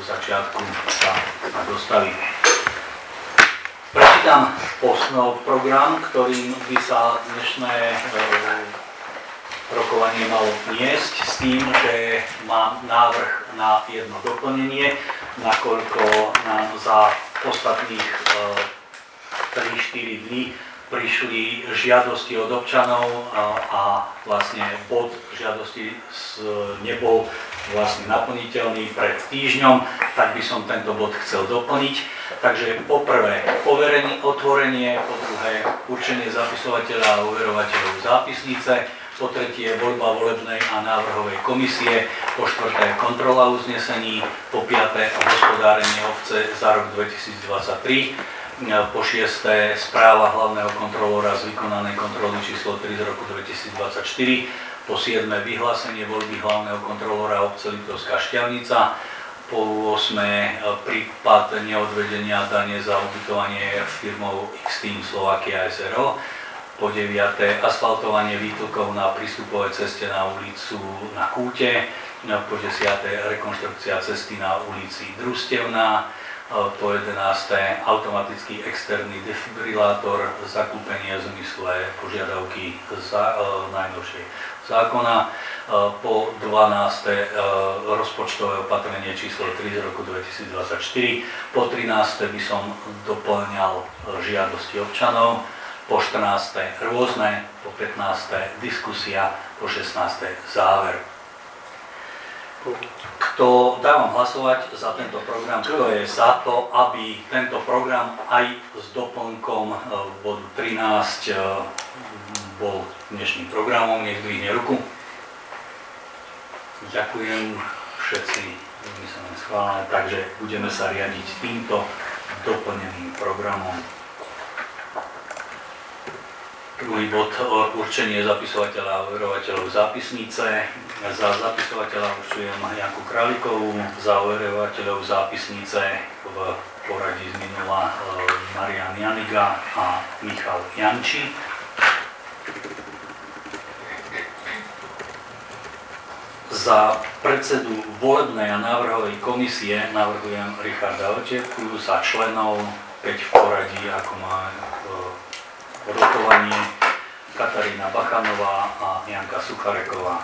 začiatku sa dostaví. Prečítam program, ktorým by sa dnešné rokovanie malo niesť, s tým, že mám návrh na jedno doplnenie, nakoľko nám za ostatných 3-4 dní prišli žiadosti od občanov a vlastne bod žiadosti nebol vlastne naplniteľný pred týždňom, tak by som tento bod chcel doplniť. Takže poprvé otvorenie, po druhé určenie zapisovateľa a overovateľov zápisnice, po tretie voľba volebnej a návrhovej komisie, po štvrté kontrola uznesení, po piaté hospodárenie obce za rok 2023, po šiesté správa hlavného kontrolóra z vykonanej kontroly číslo 3 z roku 2024, po siedme vyhlásenie voľby hlavného kontrolóra obce Liptovská Šťavnica, po 8. prípad neodvedenia dane za ubytovanie firmou X-Team Slovakia SRO, po 9. asfaltovanie výtlkov na prístupovej ceste na ulicu na Kúte, po 10. rekonštrukcia cesty na ulici Družstevná, po 11. automatický externý defibrilátor, zakúpenie v zmysle požiadavky najnovšej zákona, po 12. rozpočtové opatrenie číslo 3 z roku 2024, po 13. by som doplňal žiadosti občanov, po 14. rôzne, po 15. diskusia, po 16. záver. Dávam hlasovať za tento program, kto je za to, aby tento program aj s doplnkom bodu 13 bol dnešným programom, nech zdvihne ruku. Ďakujem, všetci myslím schválené, takže budeme sa riadiť týmto doplneným programom. Druhý bod, určenie zapisovateľa a overovateľov zápisnice. Za zapisovateľa určujem Janku Králikovú, za overovateľov zápisnice v poradí z minula Marian Janiga a Michal Janči. Za predsedu volebnej a návrhovej komisie navrhujem Richarda Otiepku, za členov 5 v poradí, ako má rokovanie, Katarína Bachanová a Janka Suchareková.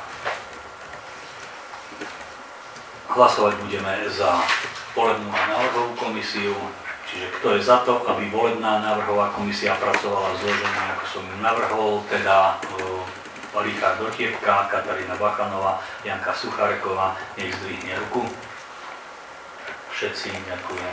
Hlasovať budeme za volebnú a návrhovú komisiu, čiže kto je za to, aby volebná a návrhová komisia pracovala zložene, ako som ju navrhol, teda Richard Otiepka, Katarína Bachanová, Janka Suchareková, nech zdvihne ruku. Všetci, ďakujem.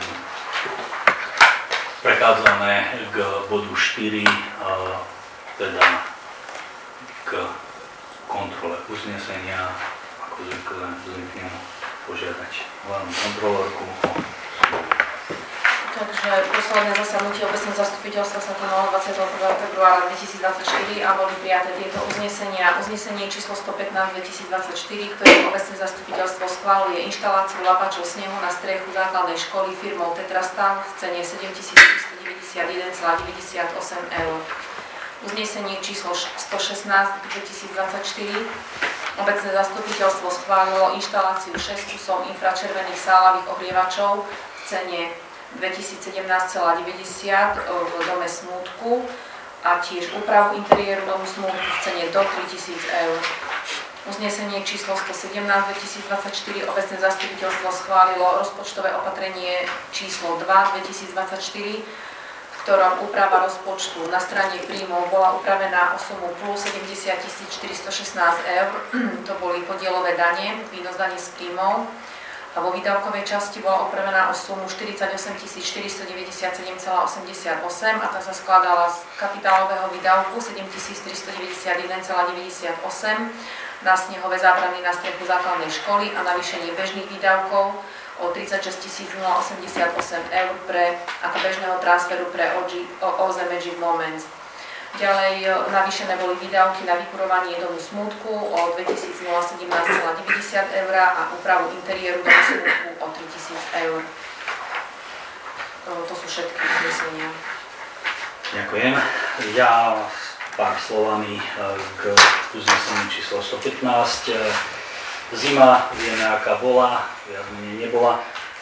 Prechádzame k bodu 4, teda k kontrole uznesenia, ako zvyknem požiadať hlavnú kontrolórku o slovo. Takže posledné zasadnutie obecného zastupiteľstva sa konalo 21. februára 2024 a boli prijaté tieto uznesenia. Uznesenie číslo 115/2024, ktoré obecné zastupiteľstvo schváluje inštaláciu lapáčov snehu na strechu základnej školy firmou Tetrastal v cene 7391,98 eur. Uznesenie číslo 116/2024 obecné zastupiteľstvo schválilo inštaláciu 6 kusov infračervených sálavých ohrievačov v cene 2017,90 v dome Smútku a tiež úpravu interiéru domu Smútku v cene do 3000 eur. Uznesenie číslo 117/2024 obecné zastupiteľstvo schválilo rozpočtové opatrenie číslo 2/2024, v ktorom úprava rozpočtu na strane príjmov bola upravená o sumu plus 70 416 eur, to boli podielové dane, výnos daní z príjmov, a vo výdavkovej časti bola upravená o sumu 48 497,88 a tá sa skladala z kapitálového výdavku 7 391,98 na snehové zábrany na strechu základnej školy a navýšenie bežných výdavkov o 36 088 eur ako bežného transferu pre OZ Magic Moments. Ďalej navýšené boli výdavky na vykurovanie domu Smútku o 2017,90 eur a úpravu interiéru domu Smútku o 3000 eur. To sú všetky uznesenia. Ďakujem. Ja pár slovami k uzneseniu číslo 115. Zima, vieme aká bola, viac menej nebola,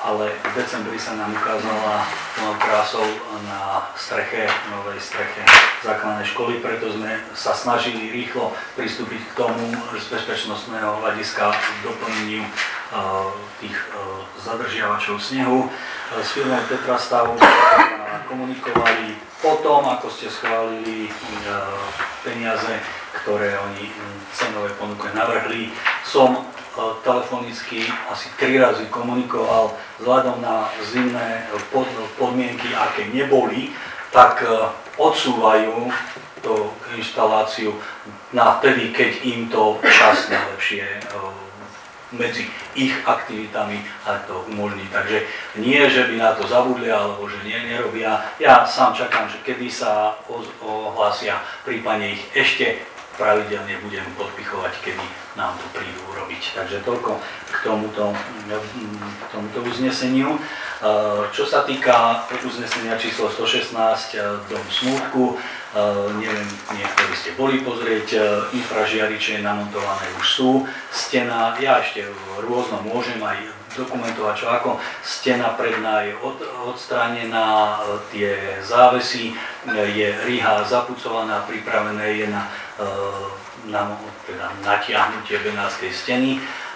ale v decembri sa nám ukázala plnou krásou na novej streche základnej školy, preto sme sa snažili rýchlo pristúpiť k tomu z bezpečnostného hľadiska k doplneniu tých zadržiavačov snehu. S firmou Tetrastav komunikovali potom, ako ste schválili peniaze, ktoré oni cenové ponuke navrhli. Som telefonicky asi 3 razy komunikoval vzhľadom na zimné podmienky, aké neboli, tak odsúvajú tú inštaláciu na vtedy, keď im to čas najlepšie medzi ich aktivitami a to umožní. Takže nie, že by na to zabudli, alebo že nerobia. Ja sám čakám, že kedy sa ohlásia, prípadne ich ešte pravidelne budem podpichovať, kedy nám to prídu urobiť. Takže toľko k tomuto uzneseniu. Čo sa týka uznesenia číslo 116, dom Smútku, neviem, niektorí ste boli pozrieť, infražiariče namontované už sú, stena, ja ešte rôzno môžem aj dokumentovať, čo ako, stena predná je odstránená, tie závesy, je riha zapucovaná, pripravené je na natiahnutie benátskej steny.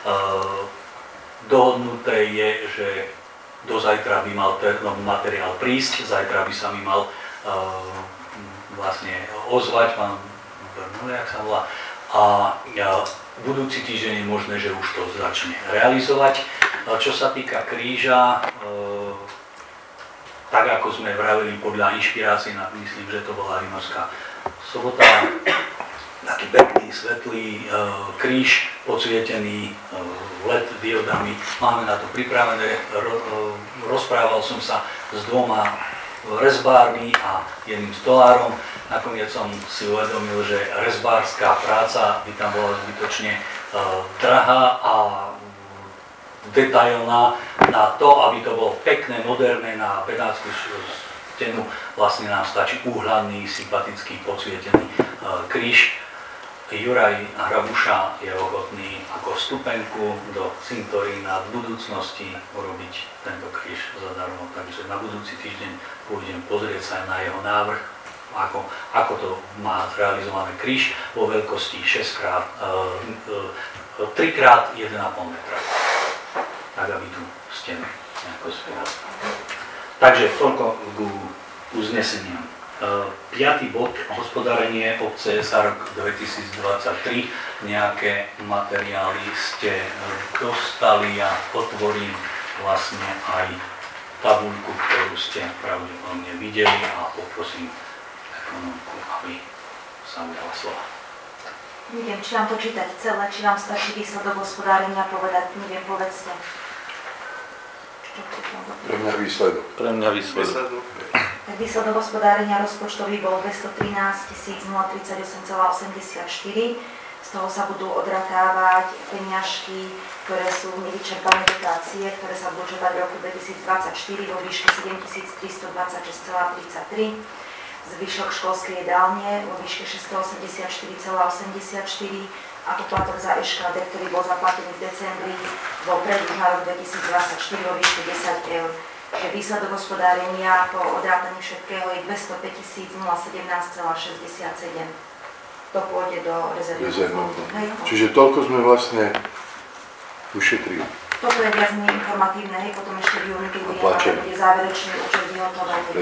Dohodnuté je, že do zajtra by mal materiál prísť, zajtra by sa mi mal vlastne ozvať pán Bernoulli, jak sa volá, a budúci týždeň je možné, že už to začne realizovať. Čo sa týka kríža, tak ako sme vravili podľa inšpirácie, myslím, že to bola Rimavská Sobota, taký pekný, svetlý kríž, podsvietený LED diodami. Máme na to pripravené, rozprával som sa s 2 rezbármi a jedným stolárom. Nakoniec som si uvedomil, že rezbárska práca by tam bola zbytočne drahá a detailná na to, aby to bolo pekné, moderné na pedácku stenu. Vlastne nám stačí úhľadný, sympatický, podsvietený kríž. Juraj Hrabuša je ochotný ako vstupenku do cintorína v budúcnosti urobiť tento kríž zadarmo. Takže na budúci týždeň pôjdem pozrieť sa na jeho návrh, ako to má zrealizovaný kríž vo veľkosti 3x1,5 metra. Tak, aby tu stenu nejako zviazal. Takže toľko k uzneseniam. 5. bod, hospodárenie obce za rok 2023. Nejaké materiály ste dostali a otvorím vlastne aj tabuľku, ktorú ste pravdepodobne videli a poprosím ekonomku, aby sa ujala slova. Neviem, či vám to čítať celé, či vám stačí výsledok hospodárenia povedať, neviem, povedzte. Pre mňa výsledok. Tak výsledok hospodárenia rozpočtový bol 213 038,84. Z toho sa budú odratávať peňažky, ktoré sú nevyčerpané dotácie, ktoré sa budú čerpať v roku 2024 vo výške 7326,33. Zvyšok školskej jedálne vo výške 684,84 a poplatok za EŠKD, ktorý bol zaplatený v decembri, vopred už na rok 2024 vo výške 10 eur. Že výsledok hospodárenia po odrátaní všetkého je 205 017,67. To pôjde do rezervy. Čiže toľko sme vlastne ušetrili. Toto je viac menej informatívne, potom ešte v júni, keď bude záverečný účet vyhotovený.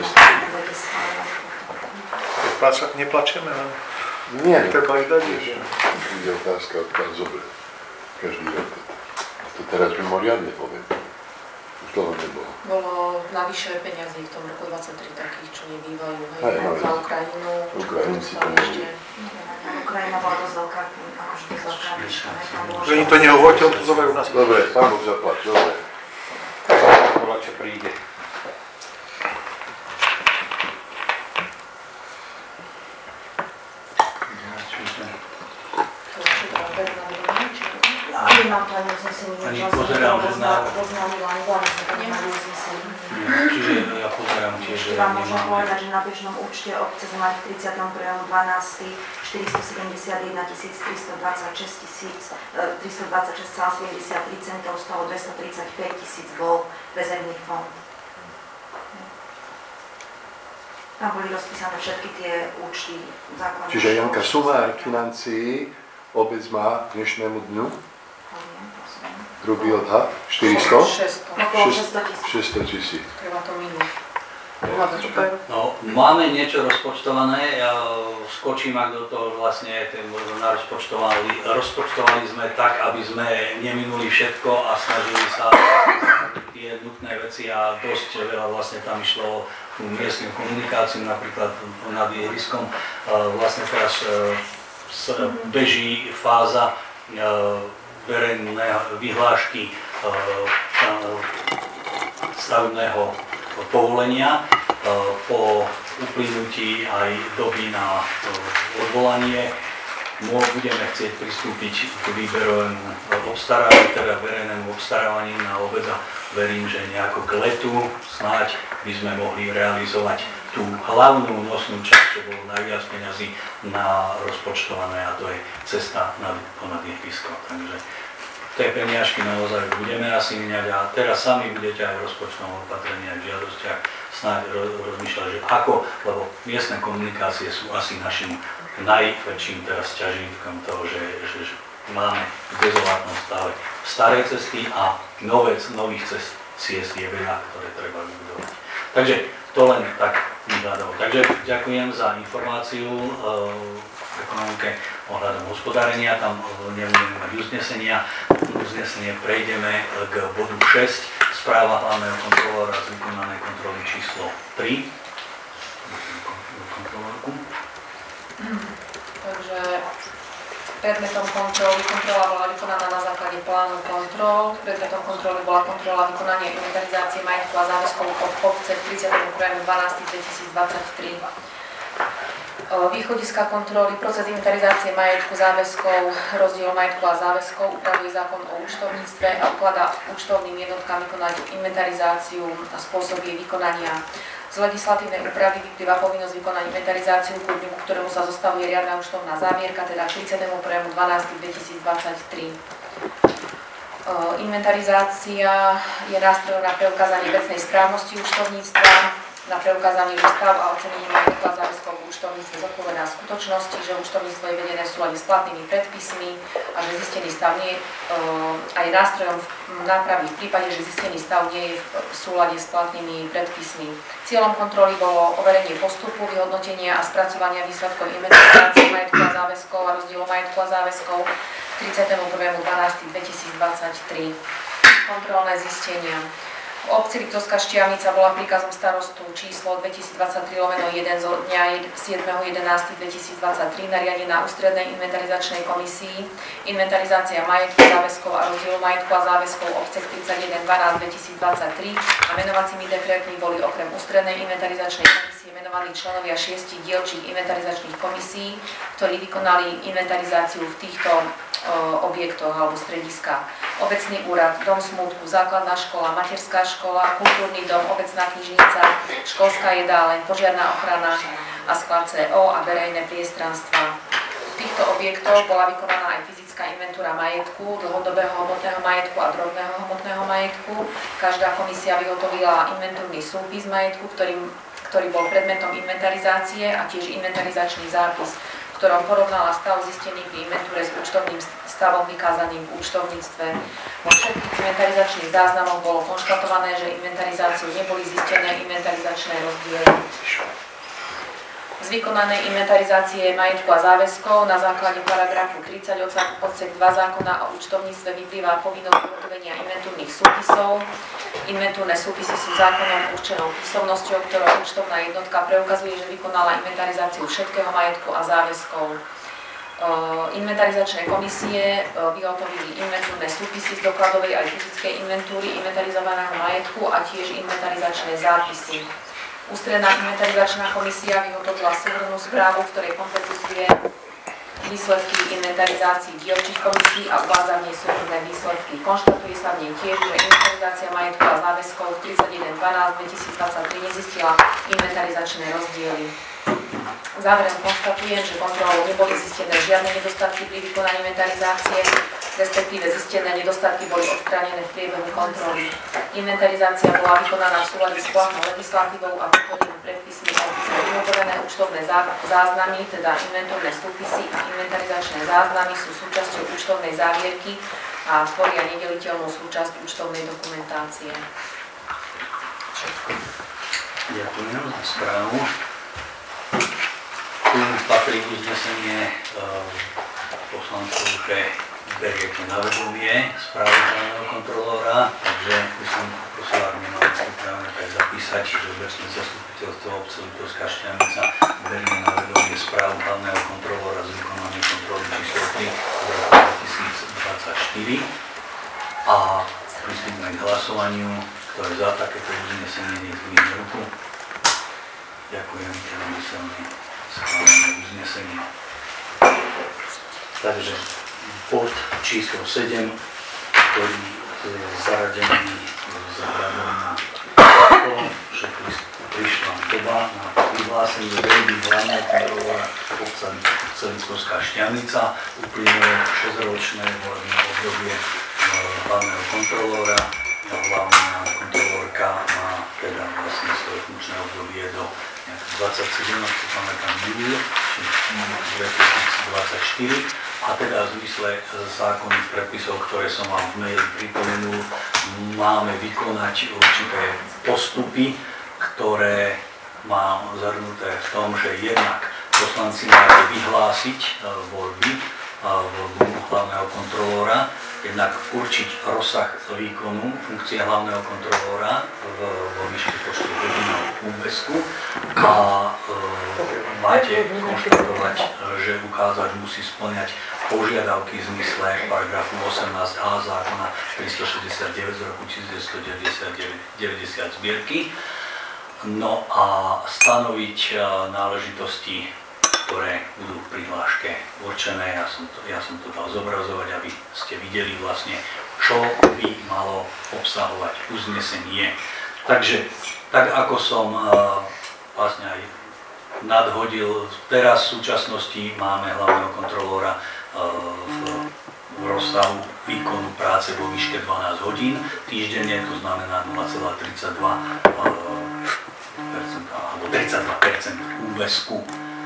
Neplačeme, no? Nie. Treba ich dať, že? Príde otázka, pán zobre. Každý rok. To teraz mimoriadne poviem. Už toho nebolo. Bolo navyše peniazí v tom roku 23 takých, čo nebývajú. Za Ukrajinu. Ukrajinci to neboli. Ukrajina bola dosť veľká, akože dosť veľká výška. Že oni to nehovoríte, on to zoberú nás. Dobre, pán Boh zaplať, dobre. Bola, čo príde. Nemám to ani uznesenie. Ani pozerám, že oznámila, ani sme to nemali uznesenie. Čiže ja pozerám tiež, že že vám môžem nemáme. povedať, že na bežnom účte obce sme mali 31.12. 471 326 326,73 centov, z toho 235 000 bol rezervný fond. Tam boli rozpísané všetky tie účty základné. Čiže Janka, sumár financií obec má k dnešnému dňu? Hrubý odhad? 400? 600. 600 tisíc. Treba to minúť. No, máme niečo rozpočtované, ja skočím ak do toho vlastne rozpočtovali sme tak, aby sme neminuli všetko a snažili sa tie nutné veci a dosť veľa vlastne tam išlo o miestnu komunikáciu, napríklad nad ihriskom. Vlastne teraz beží fáza verejnej vyhlášky stavebného povolenia po uplynutí aj doby na odvolanie. Budeme chcieť pristúpiť k výberovému obstarávaniu, teda verejnému obstarávaniu na obec a verím, že nejako k letu snáď by sme mohli realizovať tú hlavnú nosnú časť, čo bolo najviac peňazí na rozpočtované, a to je cesta ponad ihrisko. Takže tie peniažky naozaj budeme asi míňať a teraz sami budete aj v rozpočtovom opatrení a v žiadostiach snáď rozmýšľať, že ako, lebo miestne komunikácie sú asi našim najväčším teraz ťažítkom toho, že máme v dezolátnom stave staré cesty a nových ciest je veľa, ktoré treba vybudovať. Takže to len tak vyhľadalo. Takže ďakujem za informáciu ekonomike ohľadom hospodárenia, tam nebudeme mať uznesenie, prejdeme k bodu 6, správa hlavného kontrolóra z vykonanej kontroly číslo 3. Takže predmetom kontrola bola vykonaná na základe plánu kontrol. Predmetom kontroly bola kontrola vykonania inventarizácie majetku a záväzkov od obce k 31.12.2023. Východiska kontroly, proces inventarizácie majetku, záväzkov, rozdiel majetku a záväzkov upravuje zákon o účtovníctve a ukladá účtovným jednotkám vykonať inventarizáciu a spôsob jej vykonania. Z legislatívnej úpravy vyplýva povinnosť vykonať inventarizáciu ku dňu, ku ktorému sa zostavuje riadna účtovná závierka, teda 31.12.2023. Inventarizácia je nástrojom na preukázanie vecnej správnosti účtovníctva, na preukázanie, že stav a ocenenie majetku a záväzkov v účtovníctve zodpovedá skutočnosti, že účtovníctvo je vedené v súlade s platnými predpismi a že zistený stav nie aj nástrojom nápravy v prípade, že zistený stav nie je v súlade s platnými predpismi. Cieľom kontroly bolo overenie postupu, vyhodnotenia a spracovania výsledkov inventarizácie majetku a záväzkov a rozdielu majetku a záväzkov 31.12.2023. Kontrolné zistenia. V obci Liptovská Štiavnica bola príkazom starostu číslo 2023/1 zo dňa 7.11.2023 nariadená ústrednej inventarizačnej komisii inventarizácia majetku, záväzkov a rozdielu majetku a záväzkov obce k 31.12.2023 a menovacími dekrétmi boli okrem ústrednej inventarizačnej komisie menovaní členovia 6 dielčích inventarizačných komisí, ktorí vykonali inventarizáciu v týchto objektoch alebo strediskách. Obecný úrad, dom smútku, základná škola, materská škola, kultúrny dom, obecná knižnica, školská jedáleň, požiarna ochrana a sklad CO a verejné priestranstva. V týchto objektoch bola vykonaná aj fyzická inventúra majetku, dlhodobého hmotného majetku a drobného hmotného majetku. Každá komisia vyhotovila inventúrny súpis majetku, ktorý bol predmetom inventarizácie a tiež inventarizačný zápis, v ktorom porovnala stav zistený pri inventúre s účtovným stavom vykázaným v účtovníctve. Vo všetkých inventarizačných záznamoch bolo konštatované, že inventarizáciou neboli zistené inventarizačné rozdiely. Z vykonanej inventarizácie majetku a záväzkov na základe paragrafu 30 odsek 2 zákona o účtovníctve vyplýva povinnosť vyhotovenia inventúrnych súpisov. Inventúrne súpisy sú zákonom určenou písomnosťou, ktorou účtovná jednotka preukazuje, že vykonala inventarizáciu všetkého majetku a záväzkov. Inventarizačné komisie vyhotovili inventúrne súpisy z dokladovej aj fyzickej inventúry inventarizovaného majetku a tiež inventarizačné zápisy. Ústredná inventarizačná komisia vyhotovila súhrnnú správu, v ktorej kompletizuje výsledky inventarizácií dielčích komisí a uvádzanie súhrnné výsledky. Konštatuje sa v nej tiež, že inventarizácia majetku a záväzkov 31.12.2023 nezistila inventarizačné rozdiely. Záverom konštatujem, že kontrolou neboli zistené žiadne nedostatky pri vykonaní inventarizácie, respektíve zistené nedostatky boli odstránené v priebehu kontroly. Inventarizácia bola vykonaná v súlade s platnou legislatívou a výkonnými predpismi mimopodané účtovné záznamy, teda inventorné súpisy a inventarizačné záznamy sú súčasťou účtovnej závierky a tvoria nedeliteľnú súčasť účtovnej dokumentácie. Ďakujem za správu. Tu patrí uznesenie poslancov, že beriete na vedomie správu hlavného kontrolóra, takže by som poprosil, ak nemali pripravené, tak zapísať, že obecné zastupiteľstvo obce Liptovská Štiavnica berie na vedomie správu hlavného kontrolóra z výkonania kontroly číslo 3 z roku 2024 a pristúpime k hlasovaniu. Kto je za takéto uznesenie, nech zdvihne ruku. Ďakujem, jednomyselne schválené uznesenie. Takže bod číslo 7, ktorý je zaradený záhradom na to, že prišla doba na vyhlásenie voľby hlavného kontrolóra obca Liptovská Štiavnica. Uplynulo 6-ročné volebné obdobie hlavného kontrolóra. Hlavná kontrolórka má teda vlastne svoje funkčné obdobie do 27. júla 2024 a teda v zmysle zákonných predpisov, ktoré som vám v maili pripomenul, máme vykonať určité postupy, ktoré mám zahrnuté v tom, že jednak poslanci majú vyhlásiť voľby hlavného kontrolóra, jednak určiť rozsah výkonu funkcie hlavného kontrolóra vo výške počtu hodín úväzku a máte konštatovať, že ukázač musí spĺňať požiadavky v zmysle paragrafu 18a zákona 369 z roku 1990 zbierky, no a stanoviť náležitosti, ktoré budú v prihláške určené. Ja som to dal zobrazovať, aby ste videli vlastne, čo by malo obsahovať uznesenie. Takže, tak ako som vlastne aj nadhodil, teraz v súčasnosti máme hlavného kontrolóra v rozsahu výkonu práce vo výške 12 hodín týždenne, to znamená 0,32% alebo 32% úväzku.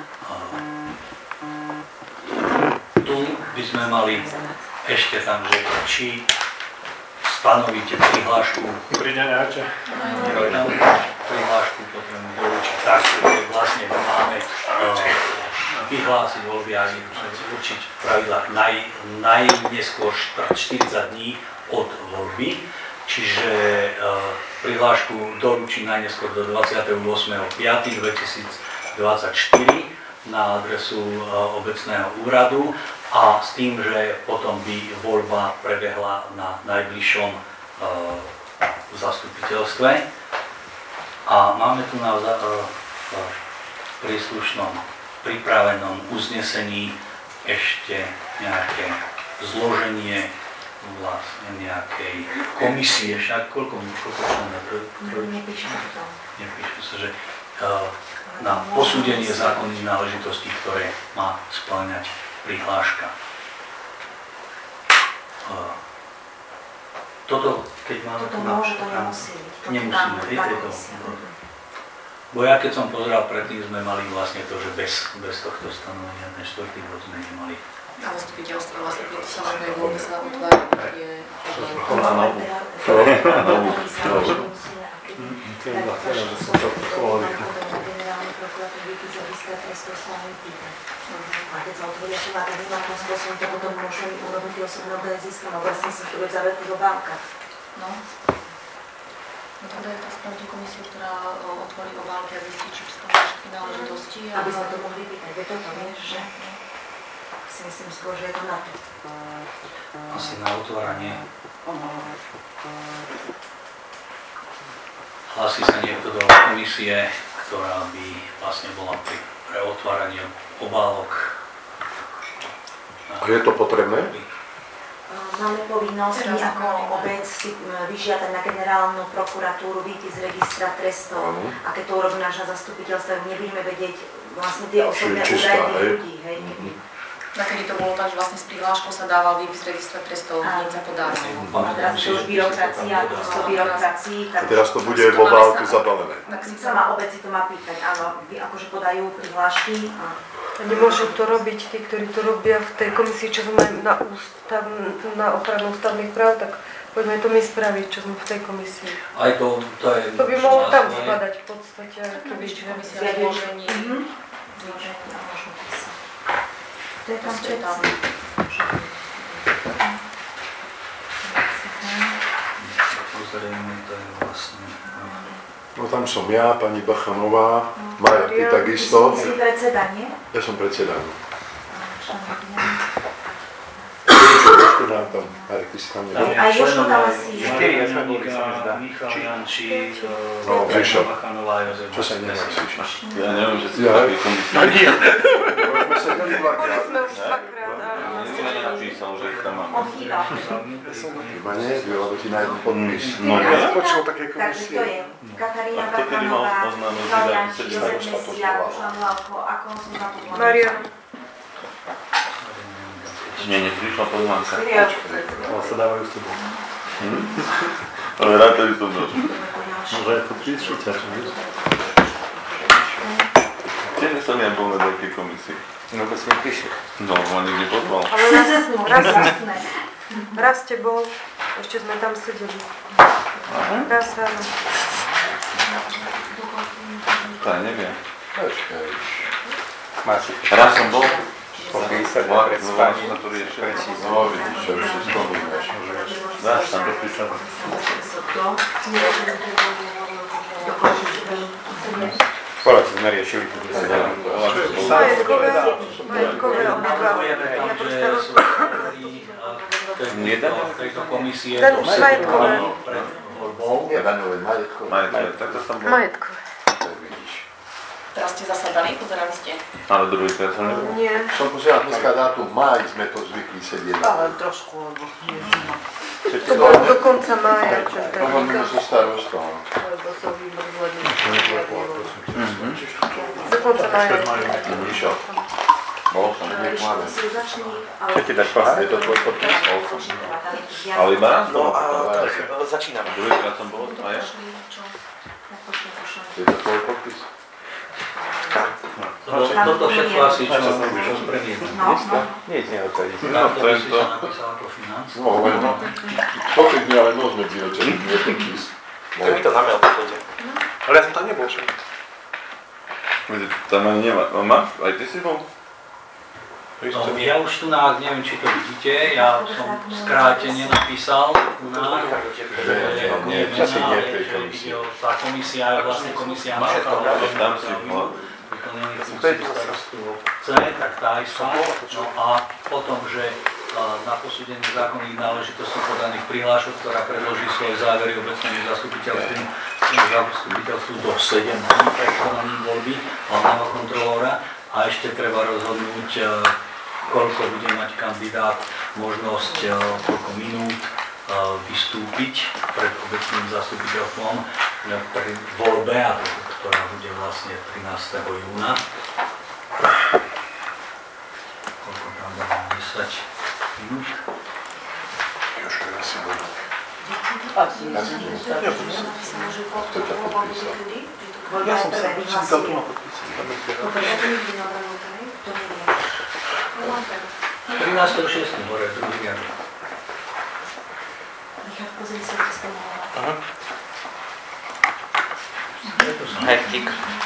Tu by sme mali ešte tam, že či stanovíte prihlášku. Prideňáte? Prihlášku potrebujem doručiť tak, že vlastne máme vyhlásiť voľby a určiť v pravidlách najneskôr 40 dní od voľby, čiže prihlášku doručiť najneskôr do 28.5.2024 na adresu obecného úradu a s tým, že potom by voľba prebehla na najbližšom zastupiteľstve. A máme tu na príslušnom pripravenom uznesení ešte nejaké zloženie vlastne nejakej komisie, však koľko členov? Nepíše to. Nepíše sa, že na posúdenie zákonných náležitostí, ktoré má spĺňať prihláška. Toto, keď máme... Toto môže, to nemusí byť. Nemusíme, bo ja keď som pozeral, predtým sme mali vlastne to, že bez tohto stanovenia ten štvrtý bod sme nemali. A zastupiteľstvo vlastne keď samotné voľby sa utvárajú, je... A keď sa otvoria to na tak nejakým spôsobom, to potom môžeme urobiť osobné údaje získané, vlastne sa to bude zavrieť do banka. No. No teda je to spravde komisiu, ktorá otvorí obálky a zistí, či vstává všetky náležitosti. Aby sme to mohli pýtať, je toto, vieš, že si myslím skôr, že je to na to. Asi na otváranie. Hlasí sa niekto do komisie, ktorá by vlastne bola pre otváranie obálok. A je to potrebné? Máme povinnosť my ako obec si vyžiadať na generálnu prokuratúru výpis z registra trestov. A keď to urobí náš zastupiteľstvo, nebudeme vedieť vlastne tie osobné údaje ľudí. Hej. Nakedy to bolo tak, že vlastne s prihláškou sa dával výpis z registra trestov, hneď sa podáva. A teraz to už byrokracia, A teraz to bude vo obálke zabalené. Tak si sama obec si to má pýtať, áno, akože podajú prihlášky. Nemôžu to robiť tí, ktorí to robia v tej komisii, čo sme na ochranu ústavných práv, tak poďme to my spraviť, čo sme v tej komisii. Aj to je... To by mohlo tam spadať v podstate. Komisia zložení. To je tam predsa. No tam som ja, pani Bachanová, Maja, ty takisto. Si predseda, nie? Ja som predseda. Nám tam, Marek, ty si tam nebol? Aj Jožko tam asi. Michal Jančí, Žižo. Bachanová, Jozef. Čo sa nehlasíš? Ja neviem, že si v takej komisii. No nie. Sme sedeli dvakrát. Sme už dvakrát, áno. Ja nenapísal, že tam mám. On chýba. Iba nie, lebo ti nájdu podpis. No Ja nie. som počul také Takže to komisie. je Katarína A kto kedy mal Bachanová, oznámiť, Michal že Jančí, dá Jozef sa to Mesia, slova? Dušan Lalko, ako som zapomínala. Marian. Nie, neprišla pozvánka. Ale sa dávajú s tebou. Ale rátali som to. Môže aj to príslučať, vieš? Tiež som ja bol na takej komisii. No to si nepíše. No, ma nikde pozval. Ale raz ste bol, ešte sme tam sedeli. Raz áno. To ja neviem. Počkaj. Máš Raz som bol. popísať No, pred no, spaním. sa to riešil. No, vidíš, že už si spomínaš. Dáš tam dopísať. Koľko sme riešili tu Majetkové obdobia. Ja proste tejto komisie Ten do majetkové. pred voľbou. Nie, daňové majetkové. Majetkové, tak to som bol. Majetkové. Tak vidíš. Teraz ste zasadali, pozerali ste. Ale druhý krát som nebol. Nie. Som pozeral dneska dátum, máj sme to zvykli sedieť. Ale trošku, lebo nie To bolo do konca mája, čo Hovoríme so starostom. lebo som vymrzlený. Do konca mája. Mišo. Bol som, nie máme. Čo ti dáš pohár? Je to tvoj podpis? Bol som. Ale iba raz No bol. a tak začíname. Druhý krát som bol, a ja? Je to tvoj podpis? Toto všetko asi, čo premijednám. Nic neodsadí. No, to je to. Napísal ako financ. No, len no. Pokrytný, ale môžeme vyročiť, nie je podpis. Tak mi to na mail pošlete. Ale ja som tam nebol však. Tam ani nemá. No máš? Aj ty si bol? No, ja už tu neviem, či to vidíte, ja som skrátene napísal u nás, tá komisia je vlastne komisia na Tam si bol. vykonaných funkcií starostu obce, tak tá istá. No a potom, že na posúdenie zákonných náležitostí podaných prihlášok, ktorá predloží svoje závery obecnému zastupiteľstvu do 7 dní pred konaním voľby hlavného kontrolóra a ešte treba rozhodnúť, koľko bude mať kandidát možnosť, koľko minút vystúpiť pred obecným zastupiteľstvom pri voľbe, ktorá bude vlastne 13. júna. Koľko tam dáme? 10 minút? Jožko, ja si bol. Kto ťa podpísal? Ja som sa vyčítal tu na podpise. 13.6. hore, druhý riadok. Richard, pozri sa, čo ste mohla. Hektik.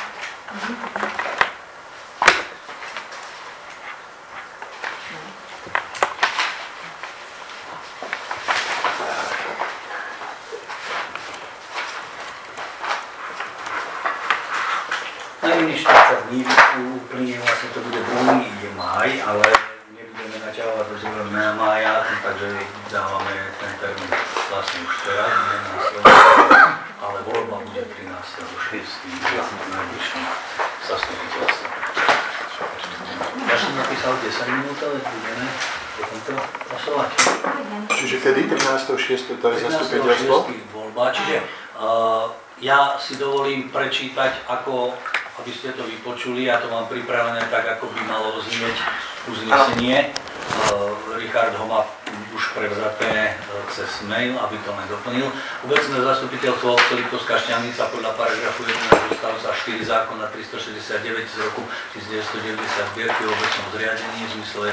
Najmenej 40 dní uplynie, vlastne to bude 2. máj, ale nebudeme naťahovať do 2. mája, takže dávame ten termín vlastne už teraz, nie následne, ale voľba bude 13.6. v najbližšom zastupiteľstve. Ja som napísal 10 minút, ale bude, ne? Potom to hlasovať. Čiže kedy? 13.6. to je zastupiteľstvo? 13.6. voľba. Čiže ja si dovolím prečítať, aby ste to vypočuli, ja to mám pripravené tak, ako by malo znieť uznesenie. Richard ho má už prevzaté cez mail, aby to len doplnil. Obecné zastupiteľstvo obce Liptovská Šťavnica podľa paragrafu 11 odstavca 4 zákona 369 z roku 1990 zbierky o obecnom zriadení v zmysle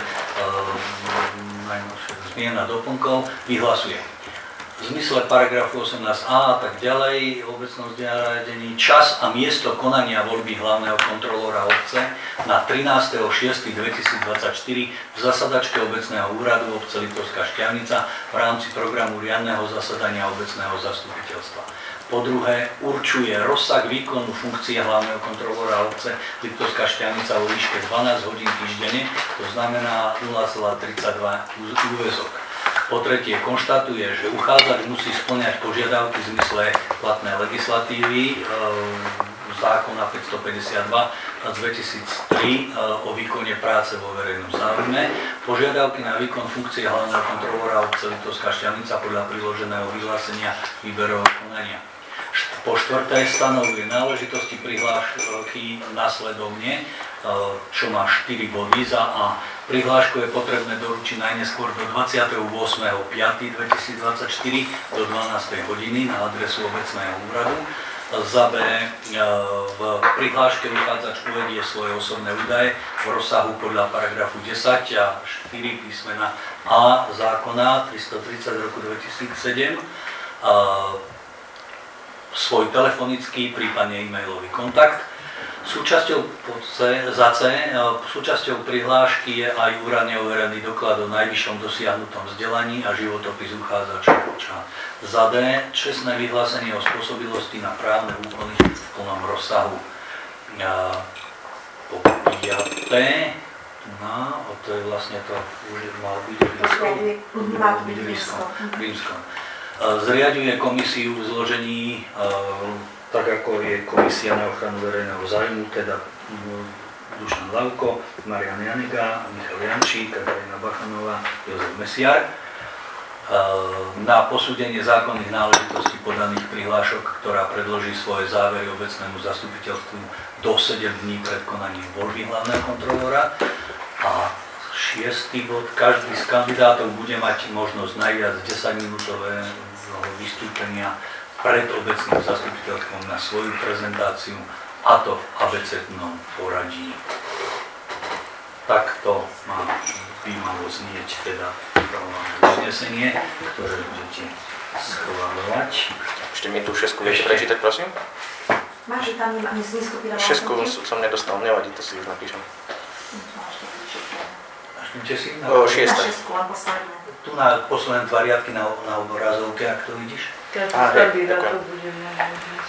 zmien a doplnkov vyhlasuje. V zmysle paragrafu 18a a tak ďalej v obecnom zriadení čas a miesto konania voľby hlavného kontrolóra obce na 13.6.2024 v zasadačke obecného úradu obce Liptovská Šťavnica v rámci programu riadneho zasadania obecného zastupiteľstva. Po druhé, určuje rozsah výkonu funkcie hlavného kontrolóra obce Liptovská Šťavnica vo výške 12 hodín týždenne, to znamená 0,32 úväzok. Po tretie, konštatuje, že uchádzač musí spĺňať požiadavky v zmysle platnej legislatívy zákona 552 z 2003 o výkone práce vo verejnom záujme, požiadavky na výkon funkcie hlavného kontrolóra obce Liptovská Šťavnica podľa priloženého vyhlásenia výberového konania. Po štvrté, stanovuje náležitosti prihlášky nasledovne, čo má 4 body. Za A. Prihlášku je potrebné doručiť najneskôr do 28.5.2024 do 12. hodiny na adresu obecného úradu. Za B. V prihláške uchádzač uvedie svoje osobné údaje v rozsahu podľa paragrafu 10 a 4 písmena A zákona 330 roku 2007, svoj telefonický, prípadne e-mailový kontakt. Súčasťou prihlášky je aj úradne overený doklad o najvyššom dosiahnutom vzdelaní a životopis uchádzača. Za D. Čestné vyhlásenie o spôsobilosti na právne úkony v plnom rozsahu. Po piaté, to je vlastne to, už mal byť Rímskom. Zriaďuje komisiu v zložení tak ako je Komisia na ochranu verejného zájmu, teda Dušan Lavko, Marian Janiga, Michal Jančík, Katarína Bachanová, Jozef Mesiar. Na posúdenie zákonných náležitostí podaných prihlášok, ktorá predloží svoje závery obecnému zastupiteľstvu do 7 dní pred konaním voľby hlavného kontrolóra. A 6. bod, každý z kandidátov bude mať možnosť najviac 10-minútového vystúpenia pred obecným zastupiteľstvom na svoju prezentáciu, a to v abecednom poradí. Takto by malo znieť teda uznesenie, ktoré budete schvaľovať. Ešte mi tú 6 viete prečítať, prosím? Máš, že tam neskopíroval 6 som nedostal, nevadí, to si už napíšem. Našli si? O 6. Na 6, len posledné. Tu na posledné 2 riadky na obrazovke, ak to vidíš. Každý kandidát to bude mať.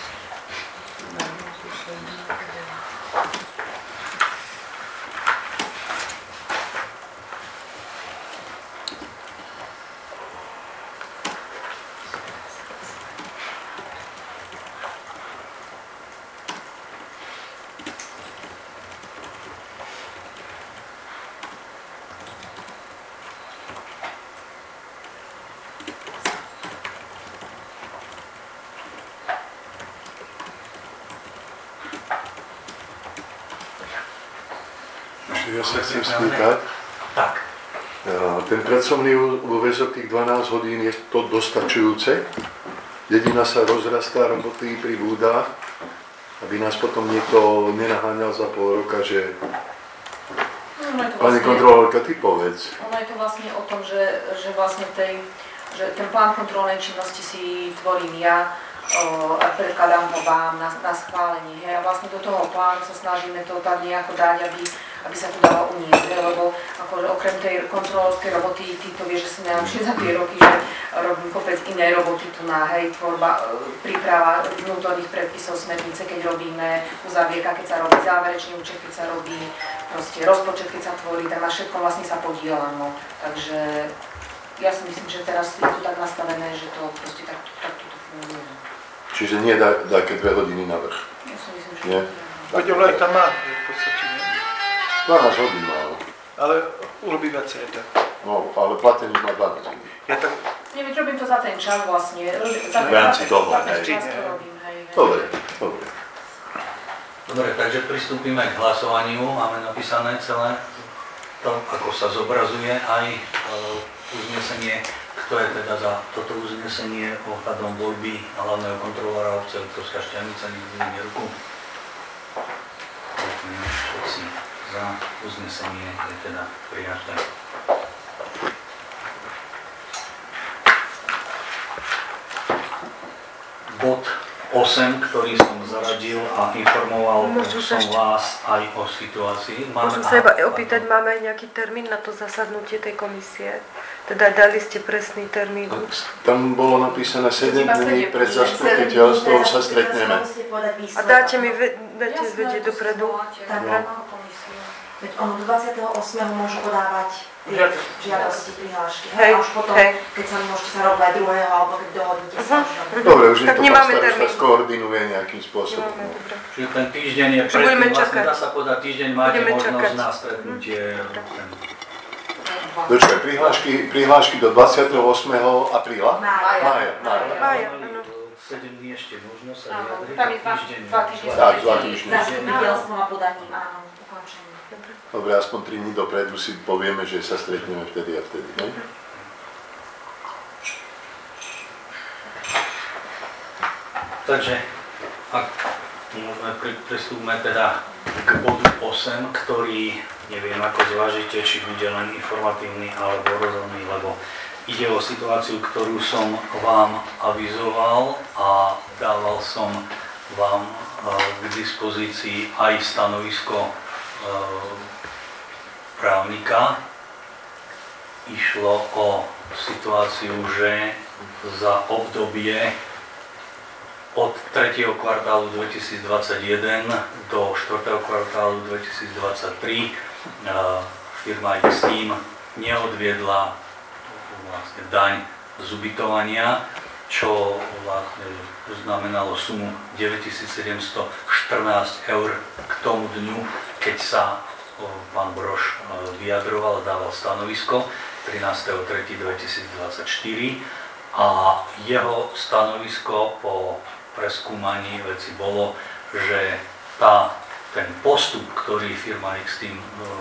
Ja sa chcem spýtať, ten pracovný úväzok tých 12 hodín, je to dostačujúce? Dedina sa rozrastá, roboty pribúda, aby nás potom niekto nenaháňal za pol roka, že... Pani kontrolórka, ty povedz. Ono je to vlastne o tom, že vlastne že ten plán kontrolnej činnosti si tvorím ja, a predkladám ho vám na schválenie. A vlastne do toho plánu sa snažíme to tak nejako dať, aby sa to dalo uniesť, lebo akože okrem tej kontrolórskej roboty, ty to vieš, že si najlepšie za tie roky, že robím kopec iné roboty tu na tvorba, príprava vnútorných predpisov smernice, keď robíme uzavierka, keď sa robí záverečný účet, keď sa robí proste rozpočet, keď sa tvorí, tak na všetko vlastne sa podielam. No. Takže ja si myslím, že teraz je to tak nastavené, že to proste takto funguje. Čiže nie také 2 hodiny na vrch. Ja si myslím, že nie? Veď ono aj tam má v podstate, nie? 12 hodín málo. Ale urobí viacej tak. No, ale platený má 12 hodín. Ja to... Neviem, robím to za ten čas vlastne. V rámci toho, ten hej. čas to robím, hej. Dobre. Dobre, takže pristúpime k hlasovaniu. Máme napísané celé to, ako sa zobrazuje aj uznesenie. Kto je teda za toto uznesenie ohľadom voľby hlavného kontrolóra obce Liptovská Štiavnica, nikdy ruku. Všetci za uznesenie je teda prijaté. Bod 8, ktorý som zaradil a informoval som vás aj o situácii. Môžem sa iba opýtať, máme aj nejaký termín na to zasadnutie tej komisie? Teda dali ste presný termín? Tam bolo napísané 7 dní pred zastupiteľstvom sa stretneme. A dáte mi vedieť dopredu? Veď ono do 28. môžu podávať žiadosti, prihlášky. Hej, a už potom, keď sa môžete sa robiť aj druhého, alebo keď dohodnete sa. Dobre, už Tak to nemáme pán starosta termín. skoordinuje nejakým spôsobom. Čiže ten týždeň je Čo budeme predtým, vlastne čakať? dá sa podať týždeň, máte Budeme možnosť čakať. na stretnutie. Počkaj, prihlášky do 28. apríla? Mája. Mája, áno. 7 dní ešte možno sa Áno, vyjadriť. tam je týždeň. dva týždne. Tak, 2 týždne. Zastupiteľstvom a podaním, áno, ukončenie. Dobre, aspoň 3 dní dopredu si povieme, že sa stretneme vtedy a vtedy, ne? Takže, ak môžeme pristúpme teda k bodu 8, ktorý neviem, ako zvážite, či bude len informatívny alebo rozhodný, lebo ide o situáciu, ktorú som vám avizoval a dával som vám k dispozícii aj stanovisko právnika. Išlo o situáciu, že za obdobie od 3. kvartálu 2021 do 4. kvartálu 2023 firma X-Team neodviedla vlastne daň z ubytovania, čo vlastne znamenalo sumu 9714 eur k tomu dňu, keď sa pán Brož vyjadroval a dával stanovisko 13.3.2024 a jeho stanovisko po preskúmaní veci bolo, že ten postup, ktorý firma X-Team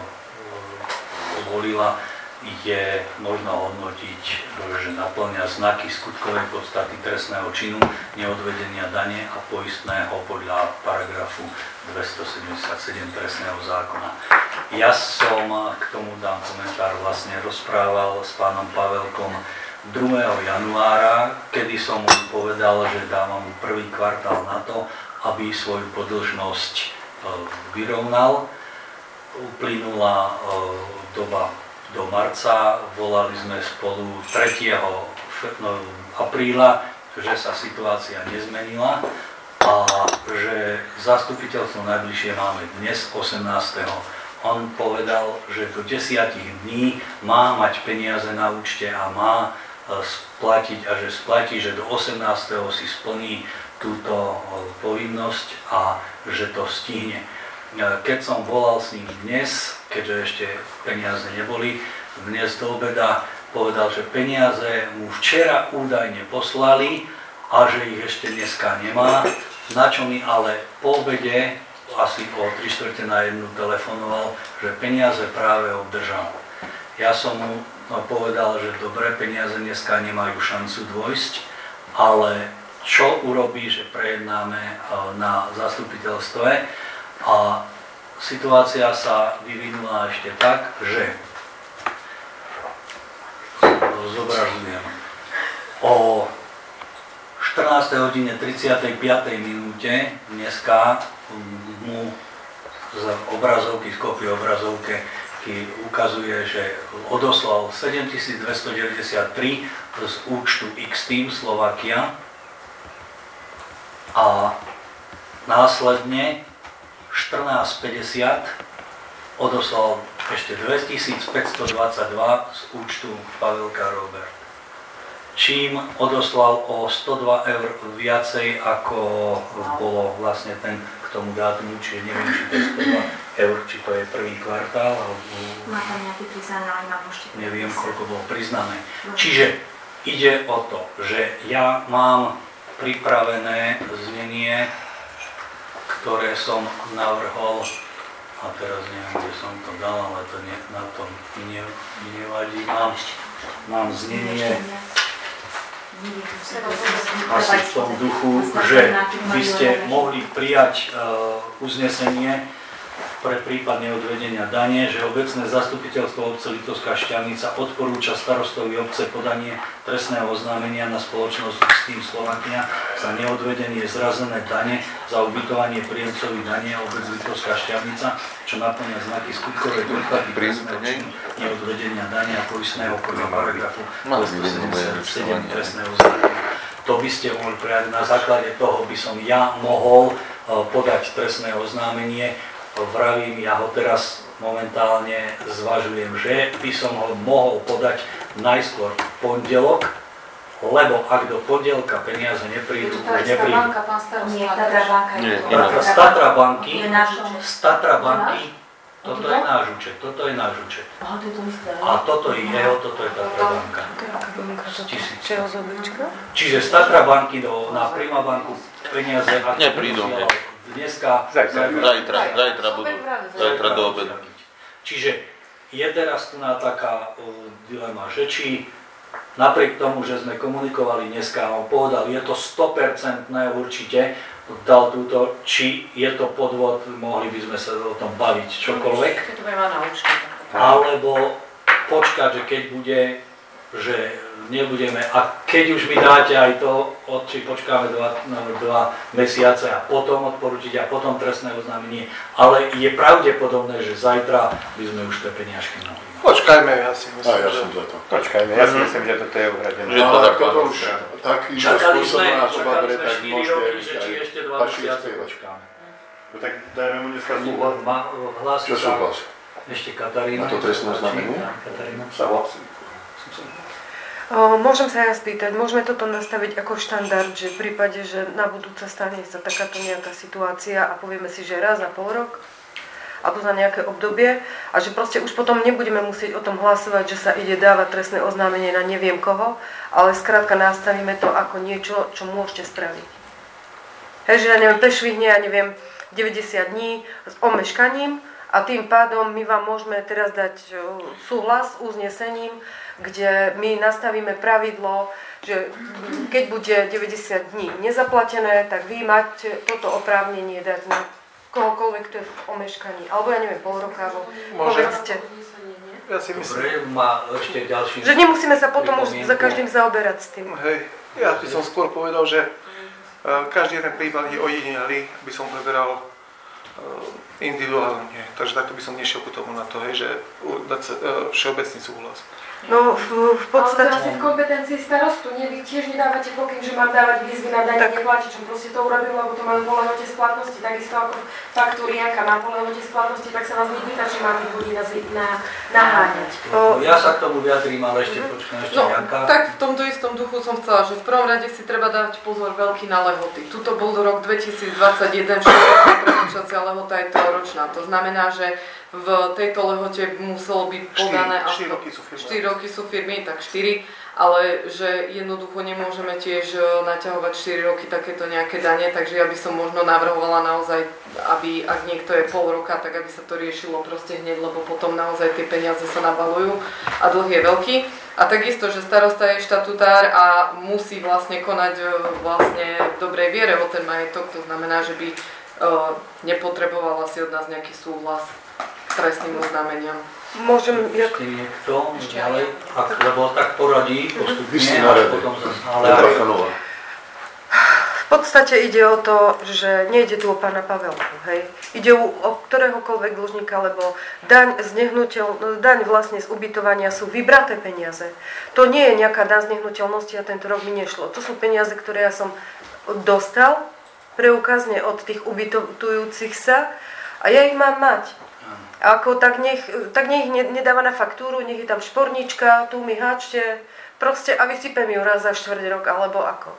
zvolila, je možno hodnotiť, že naplňa znaky skutkovej podstaty trestného činu neodvedenia dane a poistného podľa paragrafu 277 trestného zákona. Ja som k tomu dám komentár, vlastne rozprával s pánom Pavelkom 2. januára, kedy som mu povedal, že dávam mu prvý kvartál na to, aby svoju podĺžnosť vyrovnal. Uplynula doba do marca, volali sme spolu 3. apríla, že sa situácia nezmenila a že zastupiteľstvo najbližšie máme dnes 18. On povedal, že do 10 dní má mať peniaze na účte a má splatiť a že splatí, že do 18. si splní túto povinnosť a že to stihne. Keď som volal s ním dnes, keďže ešte peniaze neboli, dnes do obeda povedal, že peniaze mu včera údajne poslali a že ich ešte dneska nemá, na čo mi ale po obede asi o 3/4 telefonoval, že peniaze práve obdržal. Ja som mu povedal, že dobre, peniaze dneska nemajú šancu dôjsť, ale čo urobí, že prejednáme na zastupiteľstve. A situácia sa vyvinula ešte tak, že zobrazujem. O 14:35 dneska mu z obrazovky, z kopie obrazovky ukazuje, že odoslal 7293 z účtu X-Team Slovakia a následne 14.50 odoslal ešte 2522 z účtu Pavelka Robert. Čím odoslal o 102 eur viacej, ako bolo vlastne ten k tomu dátumu, čiže neviem, či to je 102 eur, či to je prvý kvartál, alebo Má tam nejaký priznaný, ale nemám ešte. neviem, koľko bolo priznané. Čiže ide o to, že ja mám pripravené znenie, ktoré som navrhol, a teraz neviem, kde som to dal, ale to na tom nevadí. Mám znenie asi v tom duchu, že by ste mohli prijať uznesenie pre prípad neodvedenia dane, že obecné zastupiteľstvo obce Litovská Šťavnica odporúča starostovi obce podanie trestného oznámenia na spoločnosť Tým Slovakia za neodvedenie zrazené dane za ubytovanie príjemcovi dane obec Litovská Šťavnica, čo naplňa znaky skutkovej podstaty trestného činu neodvedenia dane a poistného podľa paragrafu 277 trestného zákona. To by ste mohli prijať, na základe toho by som ja mohol podať trestné oznámenie. Vravím, ja ho teraz momentálne zvažujem, že by som ho mohol podať najskôr v pondelok, lebo ak do pondelka peniaze neprídu, neprídu. Z Tatra banky, toto je náš účet, toto je náš účet. A toto je jeho, toto je Tatra banka. Čiže z Tatra banky na Prima banku peniaze, ak neprídu. Dneska, Zajtra budú, zajtra do obedu. Čiže je teraz tu na taká dilema, že či napriek tomu, že sme komunikovali dneska, on povedal, je to 100% určite, dal túto, či je to podvod, mohli by sme sa o tom baviť čokoľvek. Alebo počkať, že keď bude, že nebudeme, a keď už mi dáte aj to, či počkáme 2 mesiace a potom odporučiť a potom trestné oznámenie, ale je pravdepodobné, že zajtra by sme už tie peniažky mohli. Počkajme, ja si myslím, ja som za to. Počkajme, ja si myslím, že toto je uhradené. Že to tak toto už takýmto spôsobom na to dobre, tak 4 môžete roky, že či ešte 2 mesiace počkáme. No tak dajme mu dneska súhlas. Hlási Čo súhlas? ešte Katarína. A to trestné oznámenie? Katarína. Môžem sa ja spýtať, môžeme toto nastaviť ako štandard, že v prípade, že na budúce stane sa takáto nejaká situácia a povieme si, že raz za pol rok alebo za nejaké obdobie a že proste už potom nebudeme musieť o tom hlasovať, že sa ide dávať trestné oznámenie na neviem koho, ale skrátka nastavíme to ako niečo, čo môžete spraviť. Hej, že ja neviem, prešvihne, ja neviem, 90 dní s omeškaním a tým pádom my vám môžeme teraz dať súhlas s uznesením, kde my nastavíme pravidlo, že keď bude 90 dní nezaplatené, tak vy máte toto oprávnenie dať na kohokoľvek, kto je v omeškaní. Alebo ja neviem, pol roka, alebo povedzte. Ja si myslím. Dobre, má ešte ďalší... Že nemusíme sa potom už za každým zaoberať s tým. Hej, ja by som skôr povedal, že každý jeden prípad je ojedinelý, by som preberal individuálne. Takže takto by som nešiel ku tomu na to, hej, že dať všeobecný súhlas. No v podstate... Ale to asi v kompetencii starostu, vy tiež nedávate pokyn, že mám dávať výzvy na dane neplatičom, proste to urobím, lebo to majú po lehote splatnosti, takisto ako faktúrianka má po lehote splatnosti, tak sa vás nepýta, či mám ich ľudí naháňať. Ja sa k tomu vyjadrím, ale ešte počkám, ešte Janka. Tak v tomto istom duchu som chcela, že v prvom rade si treba dávať pozor veľký na lehoty. Tuto bol rok 2021, všeobecná premočacia lehota je trojročná, to znamená, že v tejto lehote muselo byť podané 4 roky sú firmy, tak 4, ale že jednoducho nemôžeme tiež naťahovať 4 roky takéto nejaké dane, takže ja by som možno navrhovala naozaj, aby ak niekto je pol roka, tak aby sa to riešilo proste hneď, lebo potom naozaj tie peniaze sa nabalujú a dlh je veľký. A takisto, že starosta je štatutár a musí vlastne konať vlastne v dobrej viere o ten majetok, to znamená, že by nepotrebovala si od nás nejaký súhlas trestným oznámeniam. Môžem... Ešte niekto ďalej, lebo tak poradí postupne a potom zase... V podstate ide o to, že nejde tu o pána Pavelku, hej. Ide o ktoréhokoľvek dlžníka, lebo daň vlastne z ubytovania sú vybraté peniaze. To nie je nejaká daň z nehnuteľnosti a tento rok mi nešlo. To sú peniaze, ktoré ja som dostal preukazne od tých ubytujúcich sa a ja ich mám mať. Tak nech nedáva na faktúru, nech je tam špornička, tu mi háčte, proste a vysypem ju raz za 4 rok, alebo ako.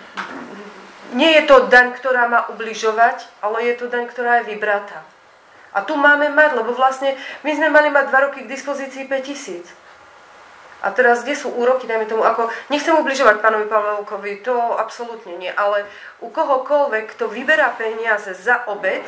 Nie je to daň, ktorá má ubližovať, ale je to daň, ktorá je vybratá. A A tu máme mať, lebo vlastne my sme mali mať 2 roky k dispozícii 5 000. A teraz, kde sú úroky, dajme tomu, ako, nechcem ubližovať pánovi Pavelkovi, to absolútne nie, ale u kohokoľvek, kto vyberá peniaze za obec,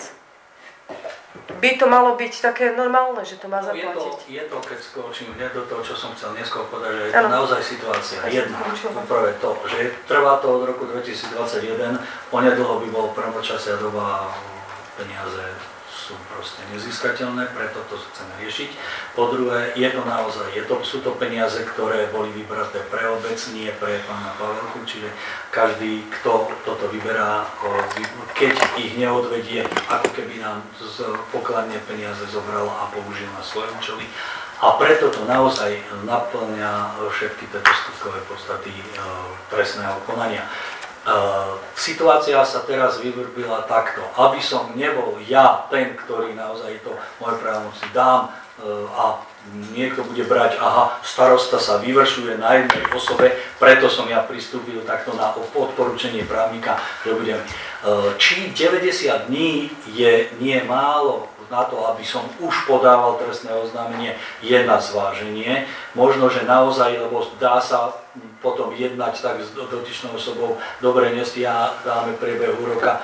by to malo byť také normálne, že to má zaplatiť. Je to, keď skočím hneď do toho, čo som chcel neskôr povedať, že je to naozaj situácia jedna. Prvé to, že trvá to od roku 2021, onedlho by bol prvočasia doba, peniaze sú proste nezískateľné, preto to chceme riešiť. Po druhé, je to naozaj, sú to peniaze, ktoré boli vybraté pre obec, nie pre pána Pavelku, čiže každý, kto toto vyberá, keď ich neodvedie, ako keby nám z pokladne peniaze zobral a použil na svoje účely. A preto to naozaj naplňa všetky tieto skutkové podstaty trestného konania. Situácia sa teraz vyvrbila takto, aby som nebol ja ten, ktorý naozaj to moje právomoci dám a niekto bude brať, aha, starosta sa vyvršuje na jednej osobe, preto som ja pristúpil takto na odporúčanie právnika, že budem. Či 90 dní je nie málo na to, aby som už podával trestné oznámenie, je na zváženie. Možno, že naozaj, lebo dá sa potom jednať tak s dotyčnou osobou, dobre, dáme priebehu roka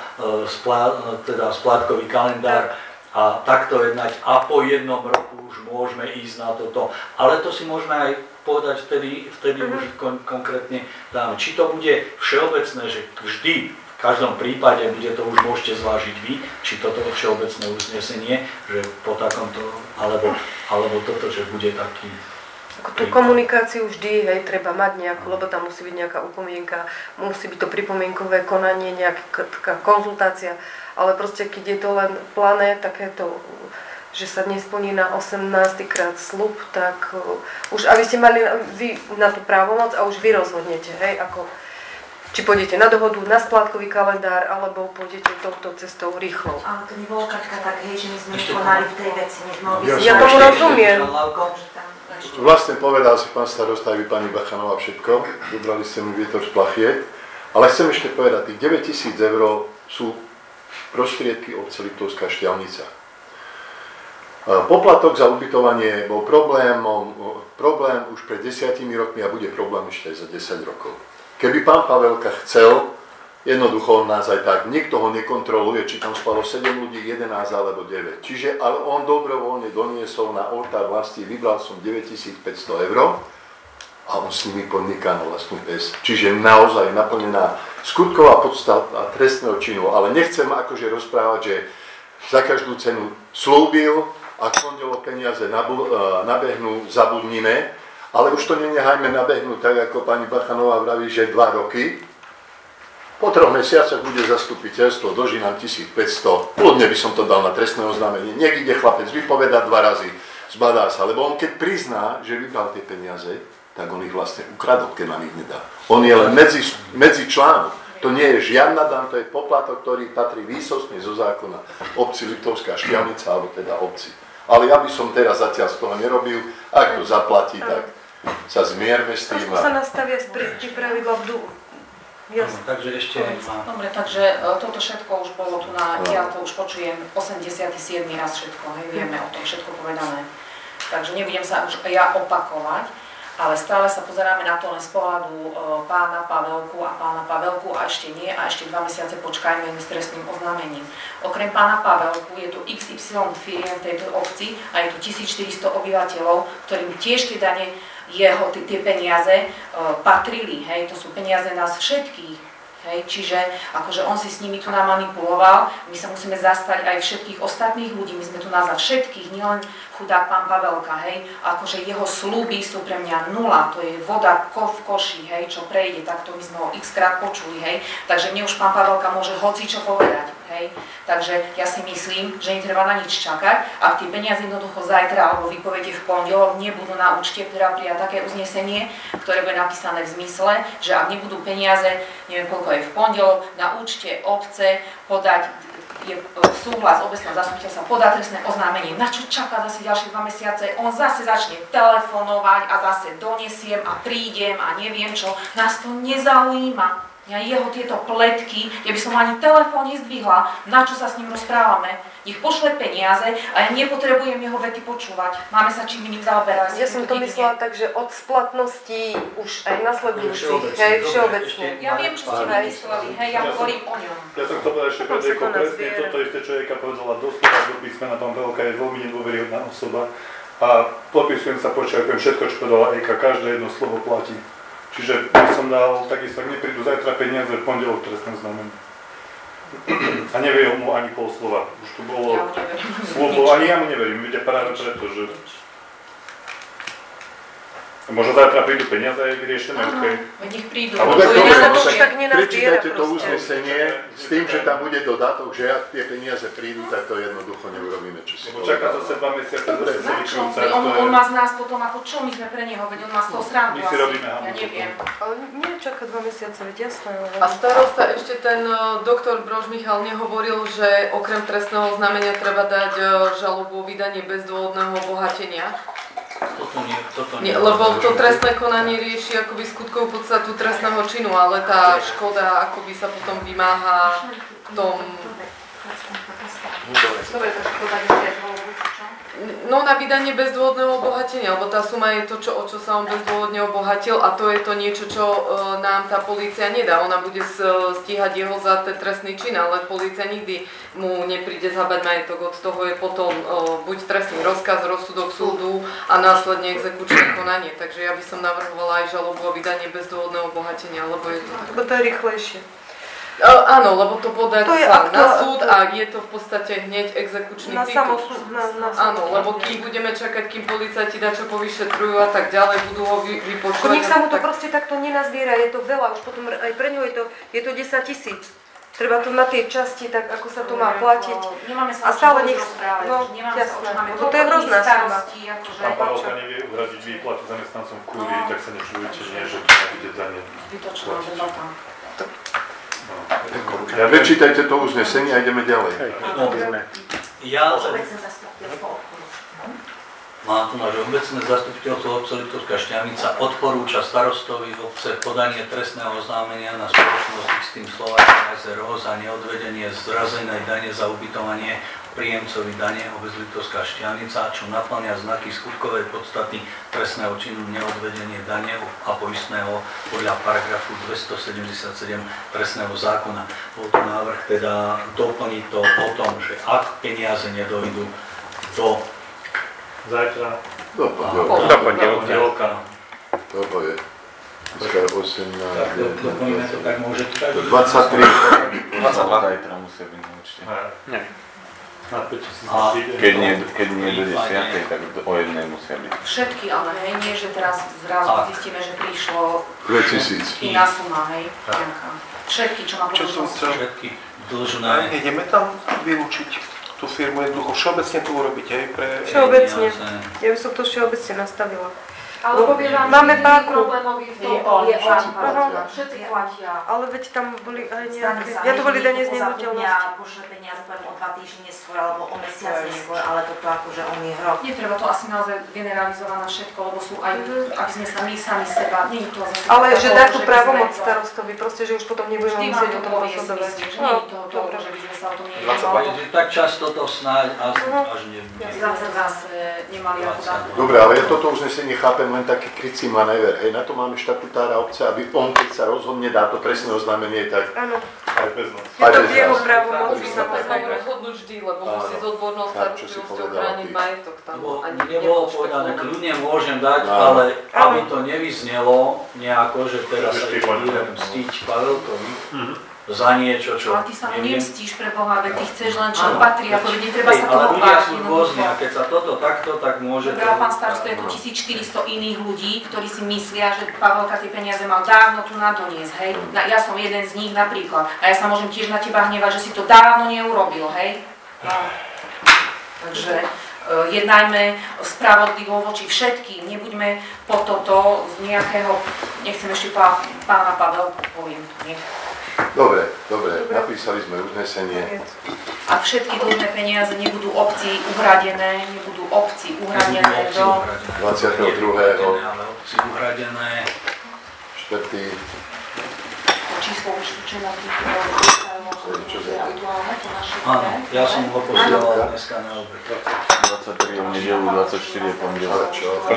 splátkový kalendár a takto jednať a po jednom roku už môžeme ísť na toto. Ale to si môžeme aj povedať vtedy už konkrétne dáme. Či to bude všeobecné, že vždy v každom prípade bude to už môžete zvážiť vy, či toto všeobecné uznesenie, že po takomto, alebo toto, že bude taký. Tú komunikáciu vždy, treba mať nejakú, lebo tam musí byť nejaká upomienka, musí byť to pripomienkové konanie, nejaká konzultácia, ale proste keď je to len plané, takéto, že sa nesplní na 18. krát sľub, tak už, aby ste mali vy na tú právomoc a už vy rozhodnete, ako či pôjdete na dohodu, na splátkový kalendár, alebo pôjdete touto cestou rýchlo. Ale to nebolo, Katka, tak, že my sme nekonali v tej veci, než mal by ja tomu rozumiem. Vlastne povedal si pán starosta aj vy, pani Bachanová, všetko. Dobrali ste mi vietor z plachiet. Ale chcem ešte povedať, tých 9 000 eur sú prostriedky obce Liptovská Štiavnica. Poplatok za ubytovanie bol problém už pred 10 rokmi a bude problém ešte aj za 10 rokov. Keby pán Pavelka chcel, jednoducho on nás aj tak, nikto ho nekontroluje, či tam spalo 7 ľudí, 11 alebo 9. Čiže, ale on dobrovoľne doniesol na oltár vlasti, vybral som 9500 eur a on s nimi podniká na vlastnú pes. Čiže naozaj naplnená skutková podstata trestného činu, ale nechcem akože rozprávať, že za každú cenu slúbil a pondelok peniaze nabehnú, zabudnime. Ale už to nenechajme nabehnúť tak, ako pani Bachanová vraví, že 2 roky. Po 3 mesiacoch bude zastupiteľstvo, doží nám 1500. Kľudne by som to dal na trestné oznámenie. Nech ide chlapec vypovedať 2 razy, zbadá sa. Lebo on keď prizná, že vybral tie peniaze, tak on ich vlastne ukradol, keď nám ich nedá. On je len medzi článok. To nie je žiadna daň, to je poplatok, ktorý patrí výsostne zo zákona obci Liptovská Štiavnica, alebo teda obci. Ale ja by som teraz zatiaľ z toho nerobil. Ak to zaplatí, tak sa zmierme s tým. Trošku sa nastavia správne pravidla v duchu. Takže ešte... Dobre, takže toto všetko už bolo tu ja to už počujem 87. raz všetko, vieme o tom všetko povedané. Takže nebudem sa už ja opakovať, ale stále sa pozeráme na to len z pohľadu pána Pavelku a ešte nie a ešte 2 mesiace počkajme s trestným oznámením. Okrem pána Pavelku je tu XY firiem v tejto obci a je tu 1400 obyvateľov, ktorým tiež tie dane tie peniaze patrili, to sú peniaze nás všetkých, čiže akože on si s nimi tu namanipuloval, my sa musíme zastať aj všetkých ostatných ľudí, my sme tu za všetkých, nielen chudák pán Pavelka, akože jeho sľuby sú pre mňa nula, to je voda v koši, čo prejde, tak to my sme ho x-krát počuli, takže mne už pán Pavelka môže hocičo povedať, takže ja si myslím, že netreba na nič čakať, ak tie peniaze jednoducho zajtra alebo vypoviete v pondelok nebudú na účte, ktorá prijať také uznesenie, ktoré bude napísané v zmysle, že ak nebudú peniaze, neviem koľko je v pondelok, na účte obce podať je súhlas obecného zastupiteľstva, podá trestné oznámenie. Na čo čaká zase ďalšie 2 mesiace? On zase začne telefonovať a zase donesiem a prídem a neviem čo. Nás to nezaujíma. Jeho tieto pletky, ja by som ani telefón nezdvihla, na čo sa s ním rozprávame. Nech pošle peniaze a ja nepotrebujem jeho vety počúvať. Máme sa čím iným zaoberať. Ja som to myslela tak, že od splatnosti už aj nasledujúcich, hej, všeobecne. Ja viem, čo ste vymysleli, hej, ja hovorím o ňom. Ja som chcel povedať ešte presne toto isté, čo Eka povedala, doslova do písmena, pán Belka je veľmi nedôveryhodná osoba a podpisujem sa, počujem všetko, čo povedala Eka, každé jedno slovo platí. Čiže by som dal, takisto, ak neprídu zajtra peniaze, v pondelok trestné znamenie. A neviem mu ani pol slova. Už tu bolo slovo, ani ja mu neverím, viete, práve preto, že... Možno zajtra prídu peniaze a je vyriešené, okej. Nech prídu. Prečítajte to uznesenie s tým, že tam bude dodatok, že ak tie peniaze prídu, tak to jednoducho neurobíme, čo si povedal. Čaká zase 2 mesiace, zase sa vykrúca. On má z nás potom ako čo my sme pre neho, veď on má z toho srandu asi. Ja neviem. Ale nie čaká 2 mesiace, veď jasné. A starosta ešte ten doktor Brož Michal nehovoril, že okrem trestného znamenia treba dať žalobu o vydanie bezdôvodného obohatenia. Toto nie, lebo to trestné konanie rieši akoby skutkovú podstatu trestného činu, ale tá škoda akoby sa potom vymáha v tom... Dobre, to dať ešte žalobu, čo? No na vydanie bezdôvodného obohatenia, lebo tá suma je to, o čo sa on bezdôvodne obohatil a to je to niečo, čo nám tá polícia nedá. Ona bude stíhať jeho za ten trestný čin, ale polícia nikdy mu nepríde zhabať majetok. Od toho je potom buď trestný rozkaz, rozsudok súdu a následne exekučné konanie. Takže ja by som navrhovala aj žalobu o vydanie bezdôvodného obohatenia, lebo je to tak. Lebo to je rýchlejšie. Áno, lebo to podať sa na súd a je to v podstate hneď exekučný titul. Áno, lebo kým budeme čakať, kým policajti dačo povyšetrujú a tak ďalej, budú ho vypočúvať. Nech sa mu to proste takto nenazbiera, je to veľa, už potom aj pre ňu je to 10 000. Treba to na tie časti, tak ako sa to má platiť. A stále nech... No, jasné, lebo to je hrozná suma. Pán Pavelka nevie uhradiť výplatu zamestnancom kúry, tak sa nečujete, nie, že to nebude za ne platiť. Prečítajte to uznesenie a ideme ďalej. Ja mám tu náš obecné zastupiteľstvo obce Liptovská Šťavnica odporúča starostovi obce podanie trestného oznámenia na spoločnosť X-Team Slovakia SRO za neodvedenie zrazenej dane za ubytovanie príjemcovi dane obec Liptovská Šťavnica, čo naplňa znaky skutkovej podstaty trestného činu neodvedenie dane a poistného podľa paragrafu 277 trestného zákona. Bol to návrh teda doplniť to o tom, že ak peniaze nedojdú do zajtra. Do pondelka. To je. Dneska 18. Doplníme to, tak môže to tak. 23. 22 zajtra musia byť určite. Nie. Keď nie do 10, tak o 1 musia byť. Všetky, ale hej, nie, že teraz zrazu zistíme, že prišlo 2000. iná suma, hej, všetky, čo má budúcnosť. Všetky dlžné. Ideme tam vylúčiť tú firmu, jednoducho všeobecne to urobiť aj pre... Všeobecne. Ja by som to všeobecne nastavila. Ale poviem vám, máme páku. problémový v tom, všetci platia. Ale veď tam boli aj nejaké... Ja to boli dane z nehnuteľnosti. Pošle peniaze poviem o 2 týždne neskôr alebo o mesiac neskôr, ale toto akože on je hrob. Netreba to asi naozaj generalizovať na všetko, lebo sú aj, ak sme sa my sami seba, nie je to zase... Ale že dá tú právomoc starostovi, proste, že už potom nebudeme musieť o tom rozhodovať. Nie je to dobro, že by sme sa o tom nejednali. Tak často to snáď až nebude. Zase nemali ako dátu. Dobre, ale ja toto uznesenie chápem len taký krycí manéver. Hej, na to máme štatutára obce, aby on, keď sa rozhodne, dá to trestné oznámenie, tak... Áno. Aj bez nás. Je to v jeho právomoci, samozrejme. Rozhodnúť vždy, lebo musí s odbornou starostlivosťou chrániť majetok tam. Nebolo povedané, kľudne môžem dať, ale aby to nevyznelo nejako, že teraz sa budem mstiť Pavelkovi za niečo, čo... Ale ty sa mu nemstíš pre Boha, veď ty chceš len čo patrí, ako veď netreba sa toho báť. Ale ľudia sú jednoducho. rôzni a keď sa toto takto, tak môže... Dobrá, pán starosta, je tu 1400 iných ľudí, ktorí si myslia, že Pavelka tie peniaze mal dávno tu nadoniesť, hej? Ja som jeden z nich napríklad a ja sa môžem tiež na teba hnevať, že si to dávno neurobil, hej? No. Takže jednajme spravodlivo voči všetkým, nebuďme po toto z nejakého, nechcem ešte pána Pavelku, poviem to, nech. Dobre, napísali sme uznesenie. A všetky dlhé peniaze nebudú obci uhradené do 22. Ale obci uhradené. 4. číslo určené tých detailov, je aktuálne to naše? Áno, ja som ho posielal dneska na obed. 23 v nedelu, 24 je pondelok.